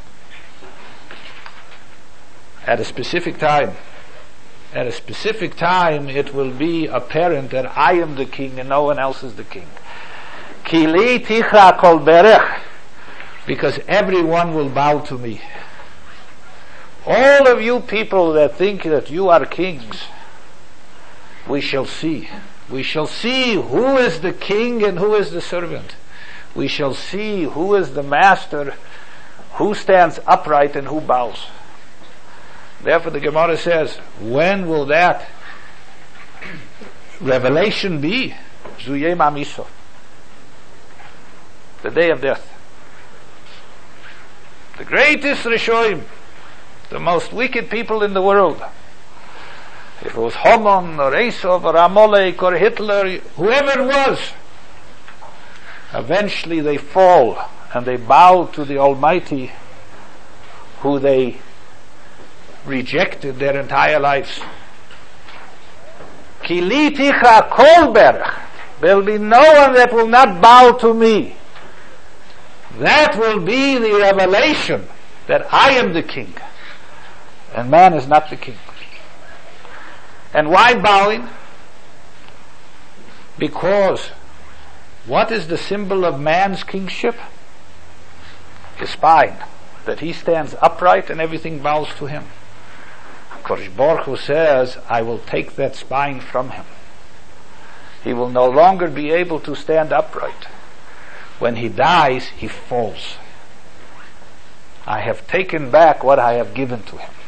at a specific time. At a specific time it will be apparent that I am the king and no one else is the king. Ki li ticha kol berech, because everyone will bow to me. All of you people that think that you are kings, we shall see. We shall see who is the king and who is the servant. We shall see who is the master, who stands upright and who bows. Therefore the Gemara says, when will that revelation be? Zuyem Amiso. The day of death. The greatest Rishoim, the most wicked people in the world. If it was Haman or Esau or Amalek or Hitler, whoever it was, eventually they fall and they bow to the Almighty, who they rejected their entire lives. Ki li ticha kol berach. There will be no one that will not bow to me. That will be the revelation that I am the king and man is not the king. And why bowing? Because what is the symbol of man's kingship? His spine, that he stands upright and everything bows to him. Kodesh Baruch Hu says, I will take that spine from him. He will no longer be able to stand upright. When he dies, he falls. I have taken back what I have given to him.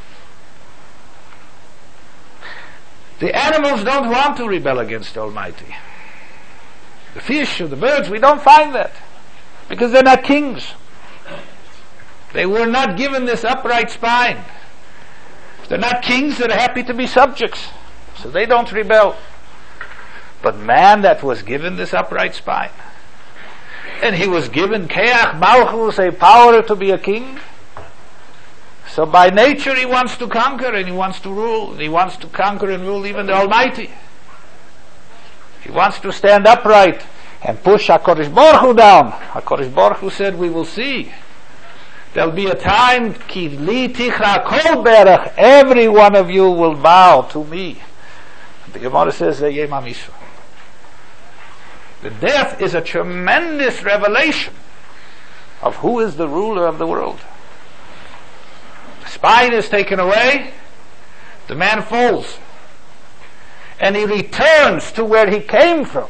The animals don't want to rebel against the Almighty. The fish or the birds, we don't find that. Because they're not kings. They were not given this upright spine. If they're not kings, they're happy to be subjects. So they don't rebel. But man that was given this upright spine, and he was given Keach Malchus, a power to be a king. So by nature he wants to conquer and he wants to rule. He wants to conquer and rule even the Almighty. He wants to stand upright and push HaKadosh Baruch Hu down. HaKadosh Baruch Hu said, we will see. There'll be a time, Ki li tichra kol berach, every one of you will bow to me. The Gemara says, Zeyem Amisu. The death is a tremendous revelation of who is the ruler of the world. The spine is taken away, the man falls, and he returns to where he came from.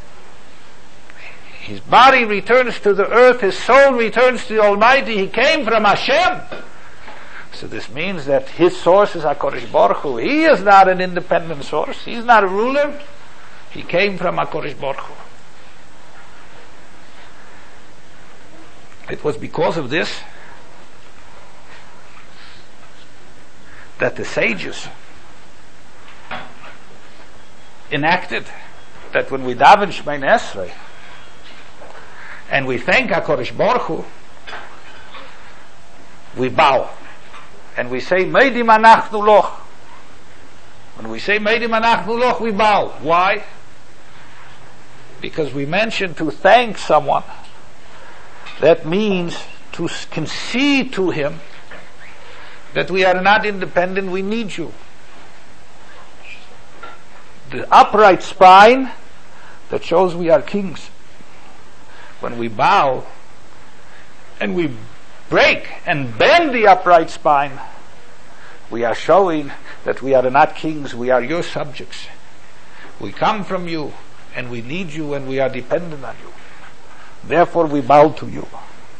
His body returns to the earth, his soul returns to the Almighty. He came from Hashem. So this means that his source is HaKadosh Baruch Hu. He is not an independent source. He's not a ruler. He came from HaKadosh Baruch Hu. It was because of this that the sages enacted that when we daven Shemona Esrei and we thank HaKadosh Baruch Hu, we bow and we say Meidim anachnu loch. When we say Meidim Anachnu Loch, we bow. Why? Because we mentioned to thank someone. That means to concede to him that we are not independent, we need you. The upright spine that shows we are kings. When we bow and we break and bend the upright spine, we are showing that we are not kings, we are your subjects. We come from you and we need you and we are dependent on you. Therefore we bow to you.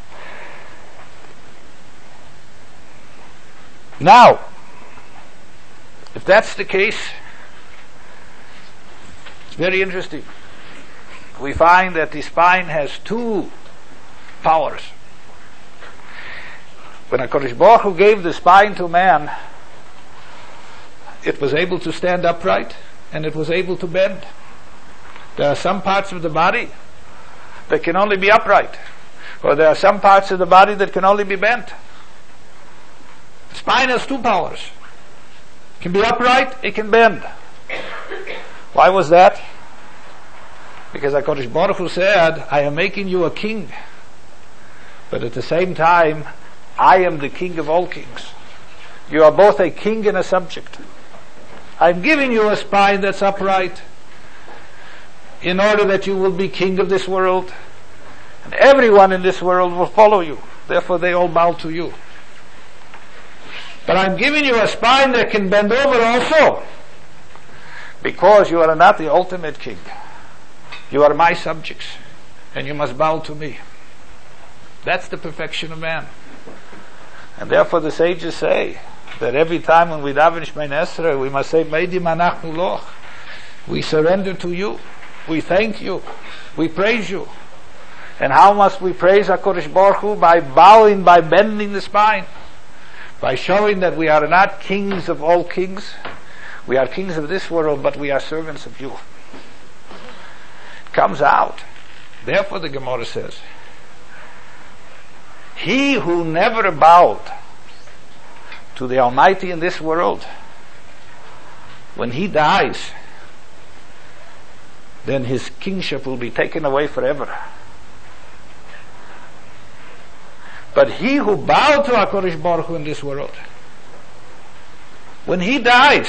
Now, if that's the case, it's very interesting. We find that the spine has two powers. When HaKadosh Baruch Hu gave the spine to man, it was able to stand upright and it was able to bend. There are some parts of the body that can only be upright, or there are some parts of the body that can only be bent. The spine has two powers. It can be upright, it can bend. Why was that? Because HaKadosh Baruch Hu said, I am making you a king, but at the same time, I am the king of all kings. You are both a king and a subject. I'm giving you a spine that's upright in order that you will be king of this world, and everyone in this world will follow you. Therefore they all bow to you. But I'm giving you a spine that can bend over also, because you are not the ultimate king. You are my subjects, and you must bow to me. That's the perfection of man. And therefore the sages say that every time when we daven Shemona Esrei, we must say, Meidim Anachnu Loch. We surrender to you. We thank you. We praise you. And how must we praise HaKadosh Baruch Hu? By bowing, by bending the spine. By showing that we are not kings of all kings. We are kings of this world, but we are servants of you. It comes out. Therefore the Gemara says, he who never bowed to the Almighty in this world, when he dies, then his kingship will be taken away forever. But he who bowed to HaKadosh Baruch Hu in this world, when he dies,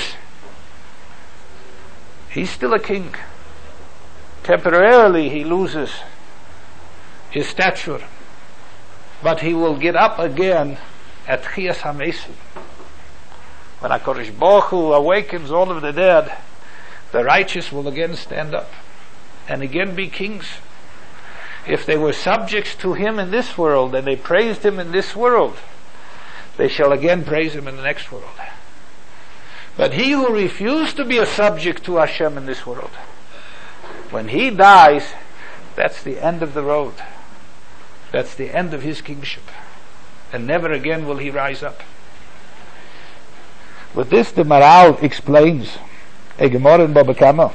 he's still a king. Temporarily he loses his stature, but he will get up again at Chiyas HaMesim. When HaKadosh Baruch Hu awakens all of the dead, the righteous will again stand up and again be kings. If they were subjects to him in this world and they praised him in this world, they shall again praise him in the next world. But he who refused to be a subject to Hashem in this world, when he dies, that's the end of the road. That's the end of his kingship. And never again will he rise up. With this, the Maral explains a Gemara in Baba Kama,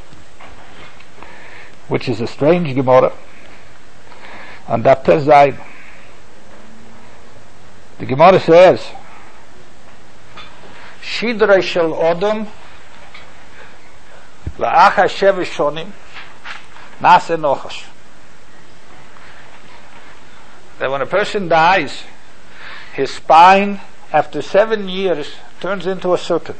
which is a strange Gemara, on Daf Tes Zayin. The Gemara says, Shidrei shel Odom la'achar shevesh shonim nase nochash. That when a person dies, his spine, after 7 years, turns into a serpent.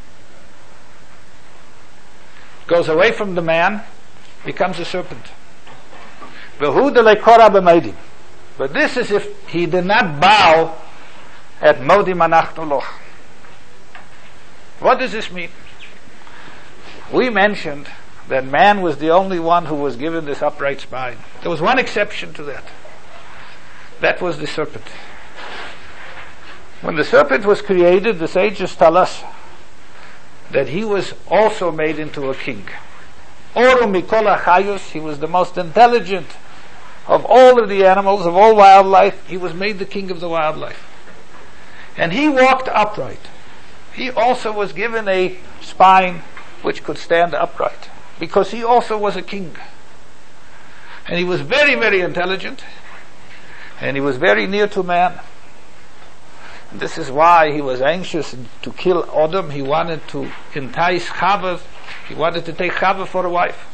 Goes away from the man, becomes a serpent. But this is if he did not bow at Meidim Anachnu Loch. What does this mean? We mentioned that man was the only one who was given this upright spine. There was one exception to that. That was the serpent. When the serpent was created, the sages tell us that he was also made into a king. Oru mikol hachayos, he was the most intelligent of all of the animals, of all wildlife. He was made the king of the wildlife. And he walked upright. He also was given a spine which could stand upright, because he also was a king. And he was very, very intelligent, and he was very near to man. And this is why he was anxious to kill Adam. He wanted to entice Chava. He wanted to take Chava for a wife.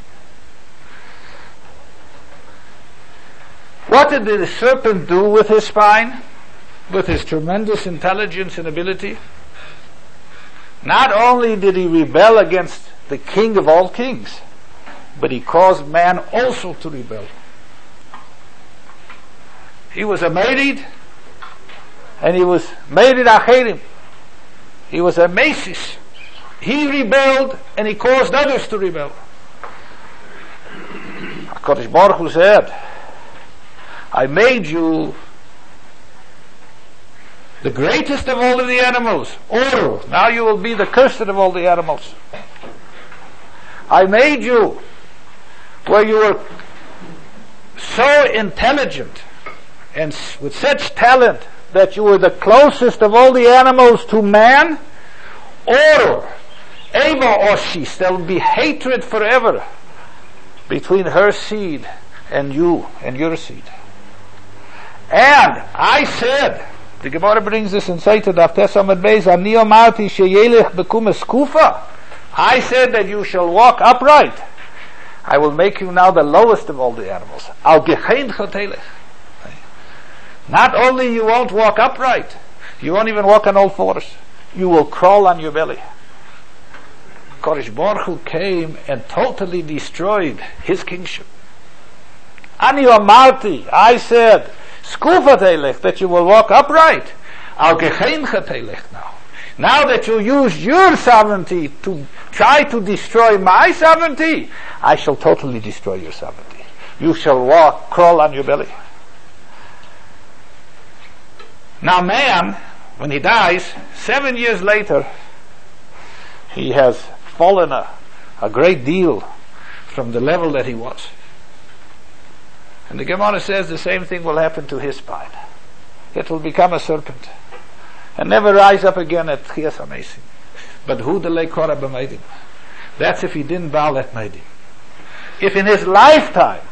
What did the serpent do with his spine? With his tremendous intelligence and ability? Not only did he rebel against the king of all kings, but he caused man also to rebel. He was a Merid, and he was Merid Acherim. He was a Mesis. He rebelled, and he caused others to rebel. HaKadosh Baruch Hu said, I made you the greatest of all of the animals. Uru. Now you will be the cursed of all the animals. I made you where you were so intelligent and with such talent that you were the closest of all the animals to man. Uru. Eva Oshis. There will be hatred forever between her seed and you and your seed. And I said, the Gemara brings this in Seited Daf Amud Beis, Ani Amarti sheyelech bekum eskufa. I said that you shall walk upright. I will make you now the lowest of all the animals. Al gechein chotelech. Not only you won't walk upright, you won't even walk on all fours. You will crawl on your belly. Kodesh Baruch Hu came and totally destroyed his kingship. Ani Amarti, I said, Skufatelech, that you will walk upright. Al gechein chatelech now. Now that you use your sovereignty to try to destroy my sovereignty, I shall totally destroy your sovereignty. You shall crawl on your belly. Now man, when he dies, 7 years later, he has fallen a great deal from the level that he was. And the Gemara says the same thing will happen to his spine. It will become a serpent and never rise up again at Tchias HaMeisim. But who delay Korah b'Meidim? That's if he didn't bow at Meidim. If in his lifetime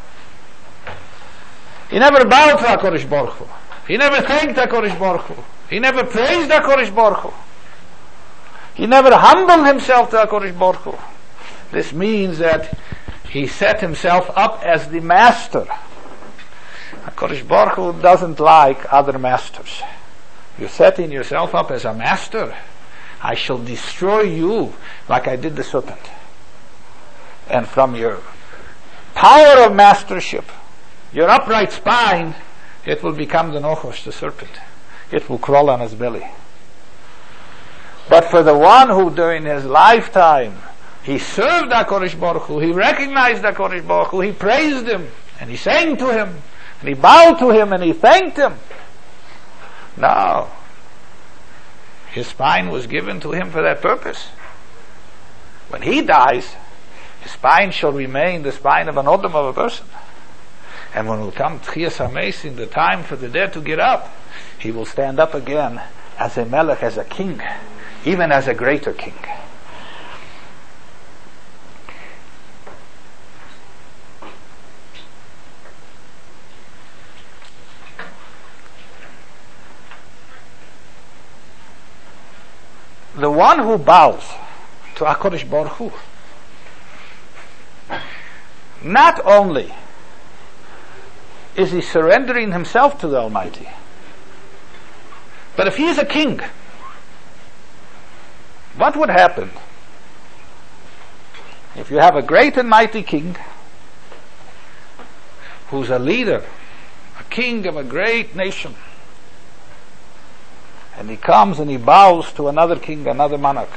he never bowed to HaKadosh Baruch Hu, he never thanked HaKadosh Baruch Hu, he never praised HaKadosh Baruch Hu, he never humbled himself to HaKadosh Baruch Hu, this means that he set himself up as the master. HaKadosh Baruch Hu doesn't like other masters. You're setting yourself up as a master. I shall destroy you like I did the serpent. And from your power of mastership, your upright spine, it will become the Nochosh, the serpent. It will crawl on his belly. But for the one who during his lifetime, he served HaKadosh Baruch Hu, he recognized HaKadosh Baruch Hu, he praised him, and he sang to him, and he bowed to him, and he thanked him. No. His spine was given to him for that purpose. When he dies, his spine shall remain the spine of an Odom, of a person. And when will come Tchias HaMeisim, the time for the dead to get up, he will stand up again as a melech, as a king, even as a greater king. The one who bows to HaKadosh Baruch Hu, not only is he surrendering himself to the Almighty, but if he is a king, what would happen if you have a great and mighty king who's a leader, a king of a great nation, and he comes and he bows to another king, another monarch?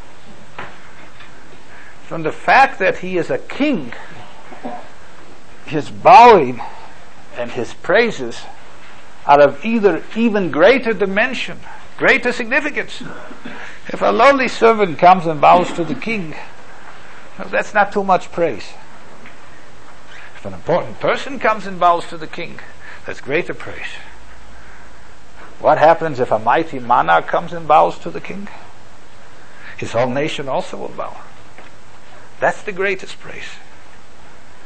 From the fact that he is a king, his bowing and his praises are of either even greater dimension, greater significance. If a lowly servant comes and bows to the king, well, that's not too much praise. If an important person comes and bows to the king, that's greater praise. What happens if a mighty monarch comes and bows to the king? His whole nation also will bow. That's the greatest praise.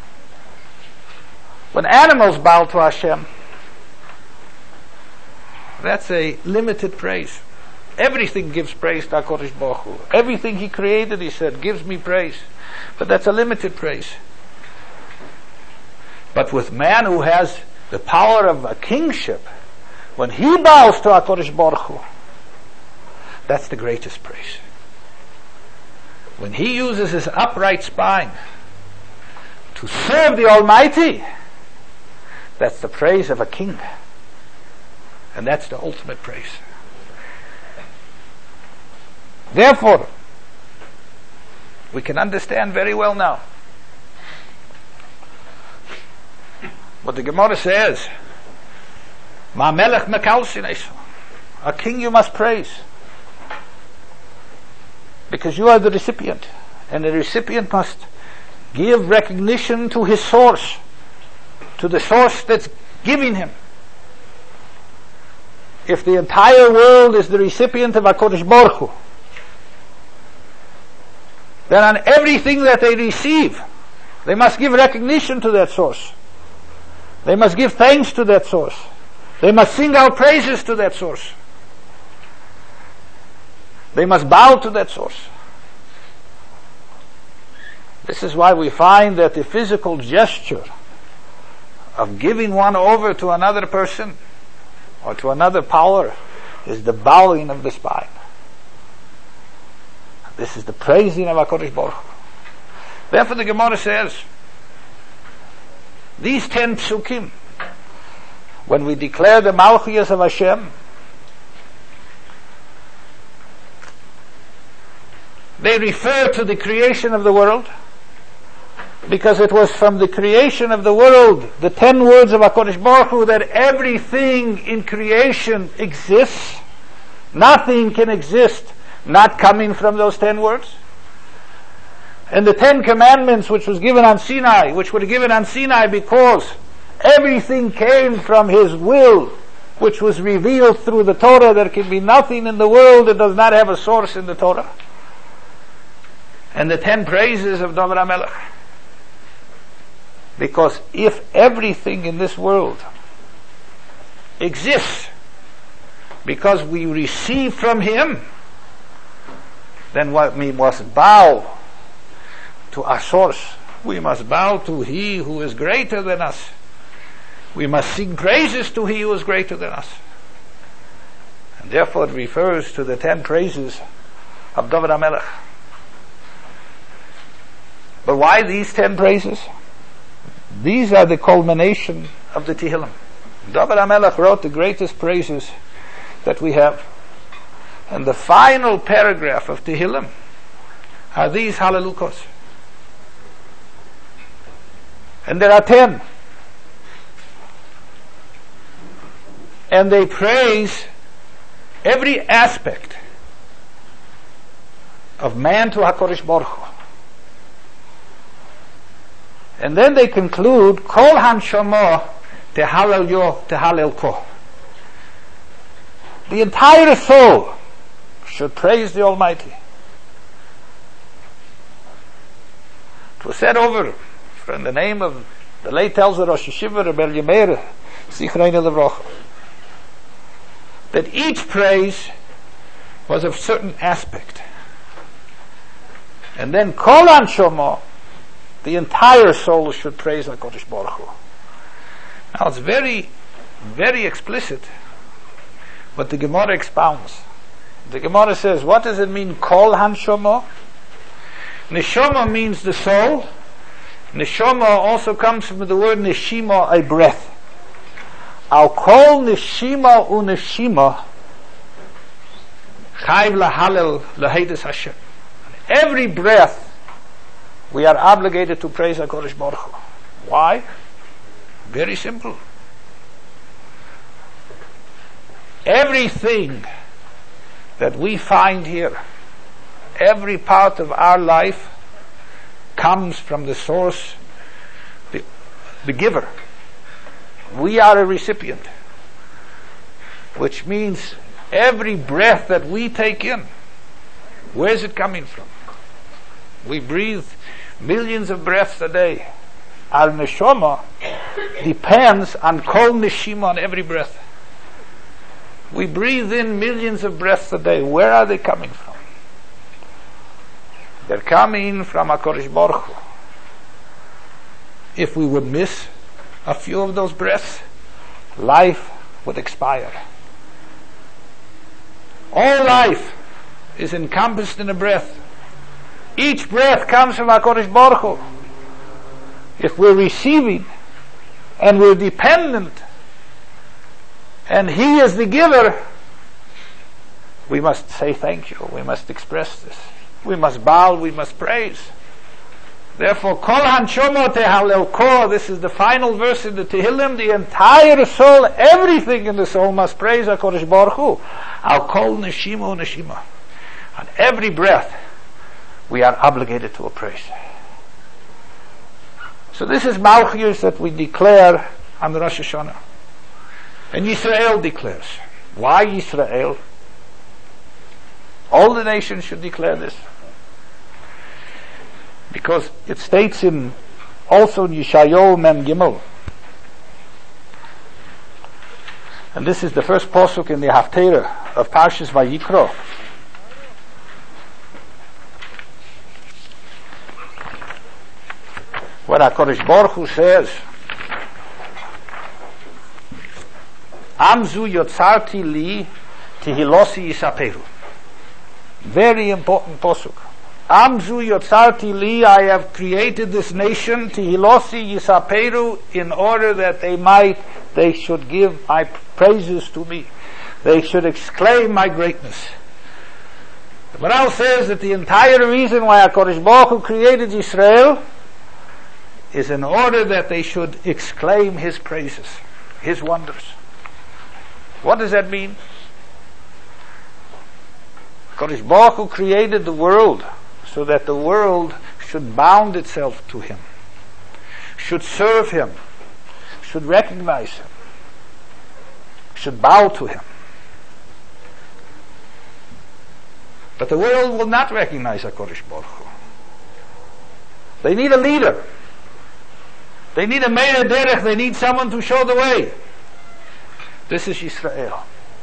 When animals bow to Hashem, That's a limited praise. Everything gives praise to HaKadosh Baruch Hu. Everything He created, He said, gives me praise. But that's a limited praise. But with man who has the power of a kingship, when he bows to HaKadosh Baruch Hu, that's the greatest praise. When he uses his upright spine to serve the Almighty, that's the praise of a king. And that's the ultimate praise. Therefore, we can understand very well now what the Gemara says. Ma melech mekalsin, a king you must praise, because you are the recipient, and the recipient must give recognition to his source, to the source that's giving him. If the entire world is the recipient of HaKadosh Baruch Hu, then on everything that they receive, they must give recognition to that source. They must give thanks to that source. They must sing out praises to that source. They must bow to that source. This is why we find that the physical gesture of giving one over to another person or to another power is the bowing of the spine. This is the praising of HaKadosh Baruch Hu. Therefore the Gemara says, these 10 psukim, when we declare the Malchus of Hashem, they refer to the creation of the world, because it was from the creation of the world, the 10 words of HaKadosh Baruch Hu, that everything in creation exists. Nothing can exist not coming from those 10 words. And the 10 commandments which was given on Sinai, which were given on Sinai because everything came from His will, which was revealed through the Torah. There can be nothing in the world that does not have a source in the Torah. And the 10 praises of David HaMelech. Because if everything in this world exists because we receive from Him, then we must bow to our source. We must bow to He who is greater than us. We must sing praises to He who is greater than us. And therefore it refers to the 10 praises of David HaMelech. But why these 10 praises? These are the culmination of the Tehillim. David HaMelech wrote the greatest praises that we have. And the final paragraph of Tehillim are these Hallelujahs. And there are 10. And they praise every aspect of man to HaKadosh Baruch Hu. And then they conclude, Kol Hanshama Tehallel Yo Tehallel Ko. The entire soul should praise the Almighty. It was said over in the name of the late Elzer Rosh Yeshiva Rebbe Yemeir Zichreinu Levrocha, that each praise was of certain aspect. And then Kol Hanshama, the entire soul should praise HaKadosh Baruch Hu. Now it's very, very explicit what the Gemara expounds. The Gemara says, what does it mean, Kol Hanshama? Neshama means the soul. Neshama also comes from the word Neshima, a breath. Al Kol Neshima u Neshima Chayv Lahalel Lahedus Hashem. Every breath we are obligated to praise HaKadosh Baruch Hu. Why? Very simple. Everything that we find here, every part of our life, comes from the source, the giver. We are a recipient, which means every breath that we take in, where is it coming from? We breathe millions of breaths a day. Our neshama depends on kol neshima, on every breath. We breathe in millions of breaths a day. Where are they coming from? They're coming from HaKadosh Baruch Hu. If we would miss a few of those breaths, life would expire. All life is encompassed in a breath. Each breath comes from HaKadosh Baruch Hu. If we're receiving and we're dependent and He is the giver, we must say thank you. We must express this. We must bow, we must praise. Therefore, Kol Hanshomo Tehalel Ko, this is the final verse in the Tehillim, the entire soul, everything in the soul must praise HaKadosh Baruch Hu. Al Kol Neshima Neshima. On every breath, we are obligated to a praise. So this is Malchus that we declare on the Rosh Hashanah. And Yisrael declares. Why Yisrael? All the nations should declare this. Because it states also in Yeshayahu Mem Gimel. And this is the first pasuk in the Haftarah of Parshas Vayikra. Where HaKadosh Baruch Hu says, Amzu yotzarti li tihilosi yisaperu. Very important pasuk. Amzu yotzarti li, I have created this nation, tihilosi yisaperu, in order that they should give my praises to me. They should exclaim my greatness. The Maral says that the entire reason why HaKadosh Baruch Hu created Israel is in order that they should exclaim His praises, His wonders. What does that mean? HaKadosh Baruch Hu created the world so that the world should bound itself to Him, should serve Him, should recognize Him, should bow to Him. But the world will not recognize HaKadosh Baruch Hu. They need a leader. They need a Meir Derech. They need someone to show the way. This is Yisrael.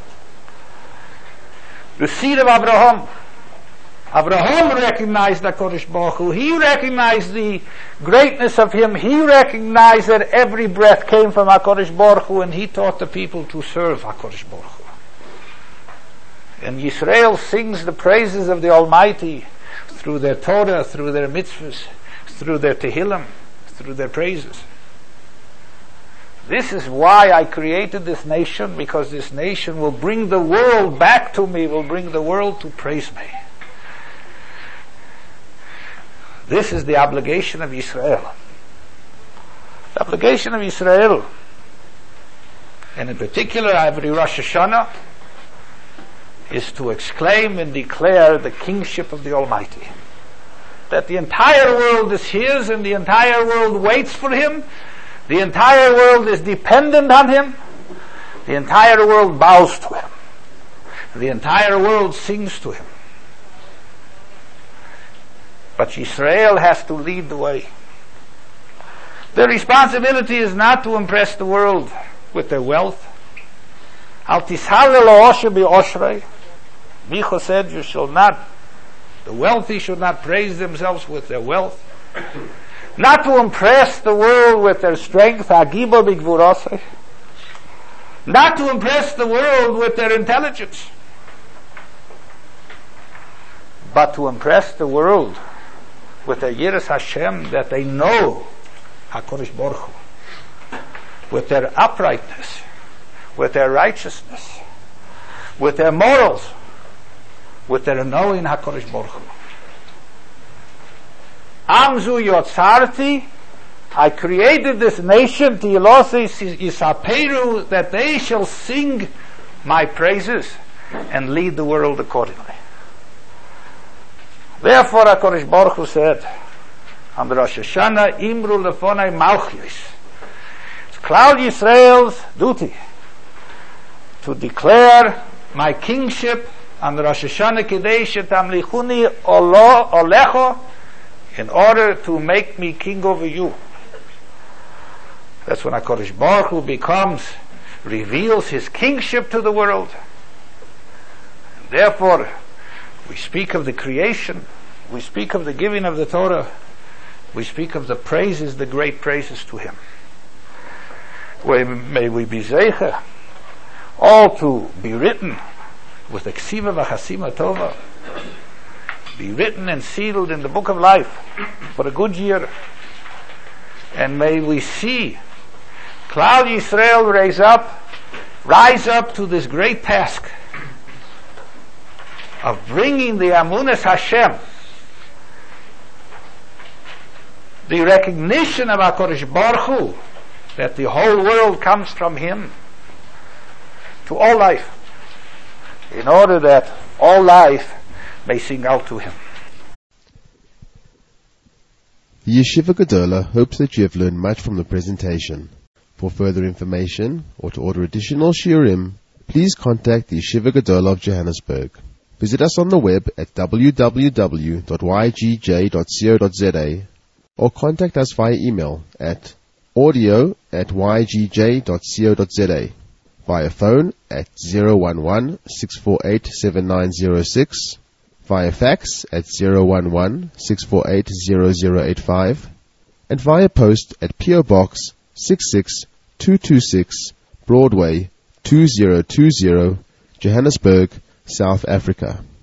The seed of Abraham. Abraham recognized HaKadosh Baruch Hu. He recognized the greatness of Him. He recognized that every breath came from HaKadosh Baruch Hu, and he taught the people to serve HaKadosh Baruch Hu. And Yisrael sings the praises of the Almighty through their Torah, through their mitzvahs, through their Tehillim, through their praises. This is why I created this nation, because this nation will bring the world back to me, will bring the world to praise me. This is the obligation of Israel. The obligation of Israel, and in particular every Rosh Hashanah, is to exclaim and declare the kingship of the Almighty. That the entire world is His, and the entire world waits for Him. The entire world is dependent on Him. The entire world bows to Him. The entire world sings to Him. But Yisrael has to lead the way. Their responsibility is not to impress the world with their wealth. Al tishale lo osher bi oshrei. Micha said, the wealthy should not praise themselves with their wealth. Not to impress the world with their strength. Hagibo bigvurosei. Not to impress the world with their intelligence. But to impress the world with their Yiras Hashem, that they know HaKadosh Baruch Hu. With their uprightness, with their righteousness, with their morals, with their knowing HaKadosh Baruch Hu. Amzu yotzarti, I created this nation, Tilosi Yisaperu, that they shall sing my praises and lead the world accordingly. Therefore HaKadosh Baruch Hu said on the Rosh Hashanah, Imru lefonai Malchus. It's Klal Yisrael's duty to declare my kingship on the Rosh Hashanah, Kidei shetamlichuni olecho, in order to make me king over you. That's when HaKadosh Baruch Hu reveals His kingship to the world. Therefore, we speak of the creation, we speak of the giving of the Torah, we speak of the praises, the great praises to Him. May we be zeicha, all to be written with the ksiva v'chasima tova, be written and sealed in the book of life for a good year. And may we see Klal Yisrael rise up to this great task of bringing the Amunas Hashem, the recognition of HaKadosh Baruch Hu, that the whole world comes from Him, to all life, in order that all life may sing out to Him. The Yeshiva Gedola hopes that you have learned much from the presentation. For further information or to order additional shiurim, please contact the Yeshiva Gedola of Johannesburg. Visit us on the web at www.ygj.co.za or contact us via email at audio@ygj.co.za, via phone at 011-648-7906, via fax at 011-648-0085, and via post at P.O. Box 66226, Broadway 2020, Johannesburg, South Africa.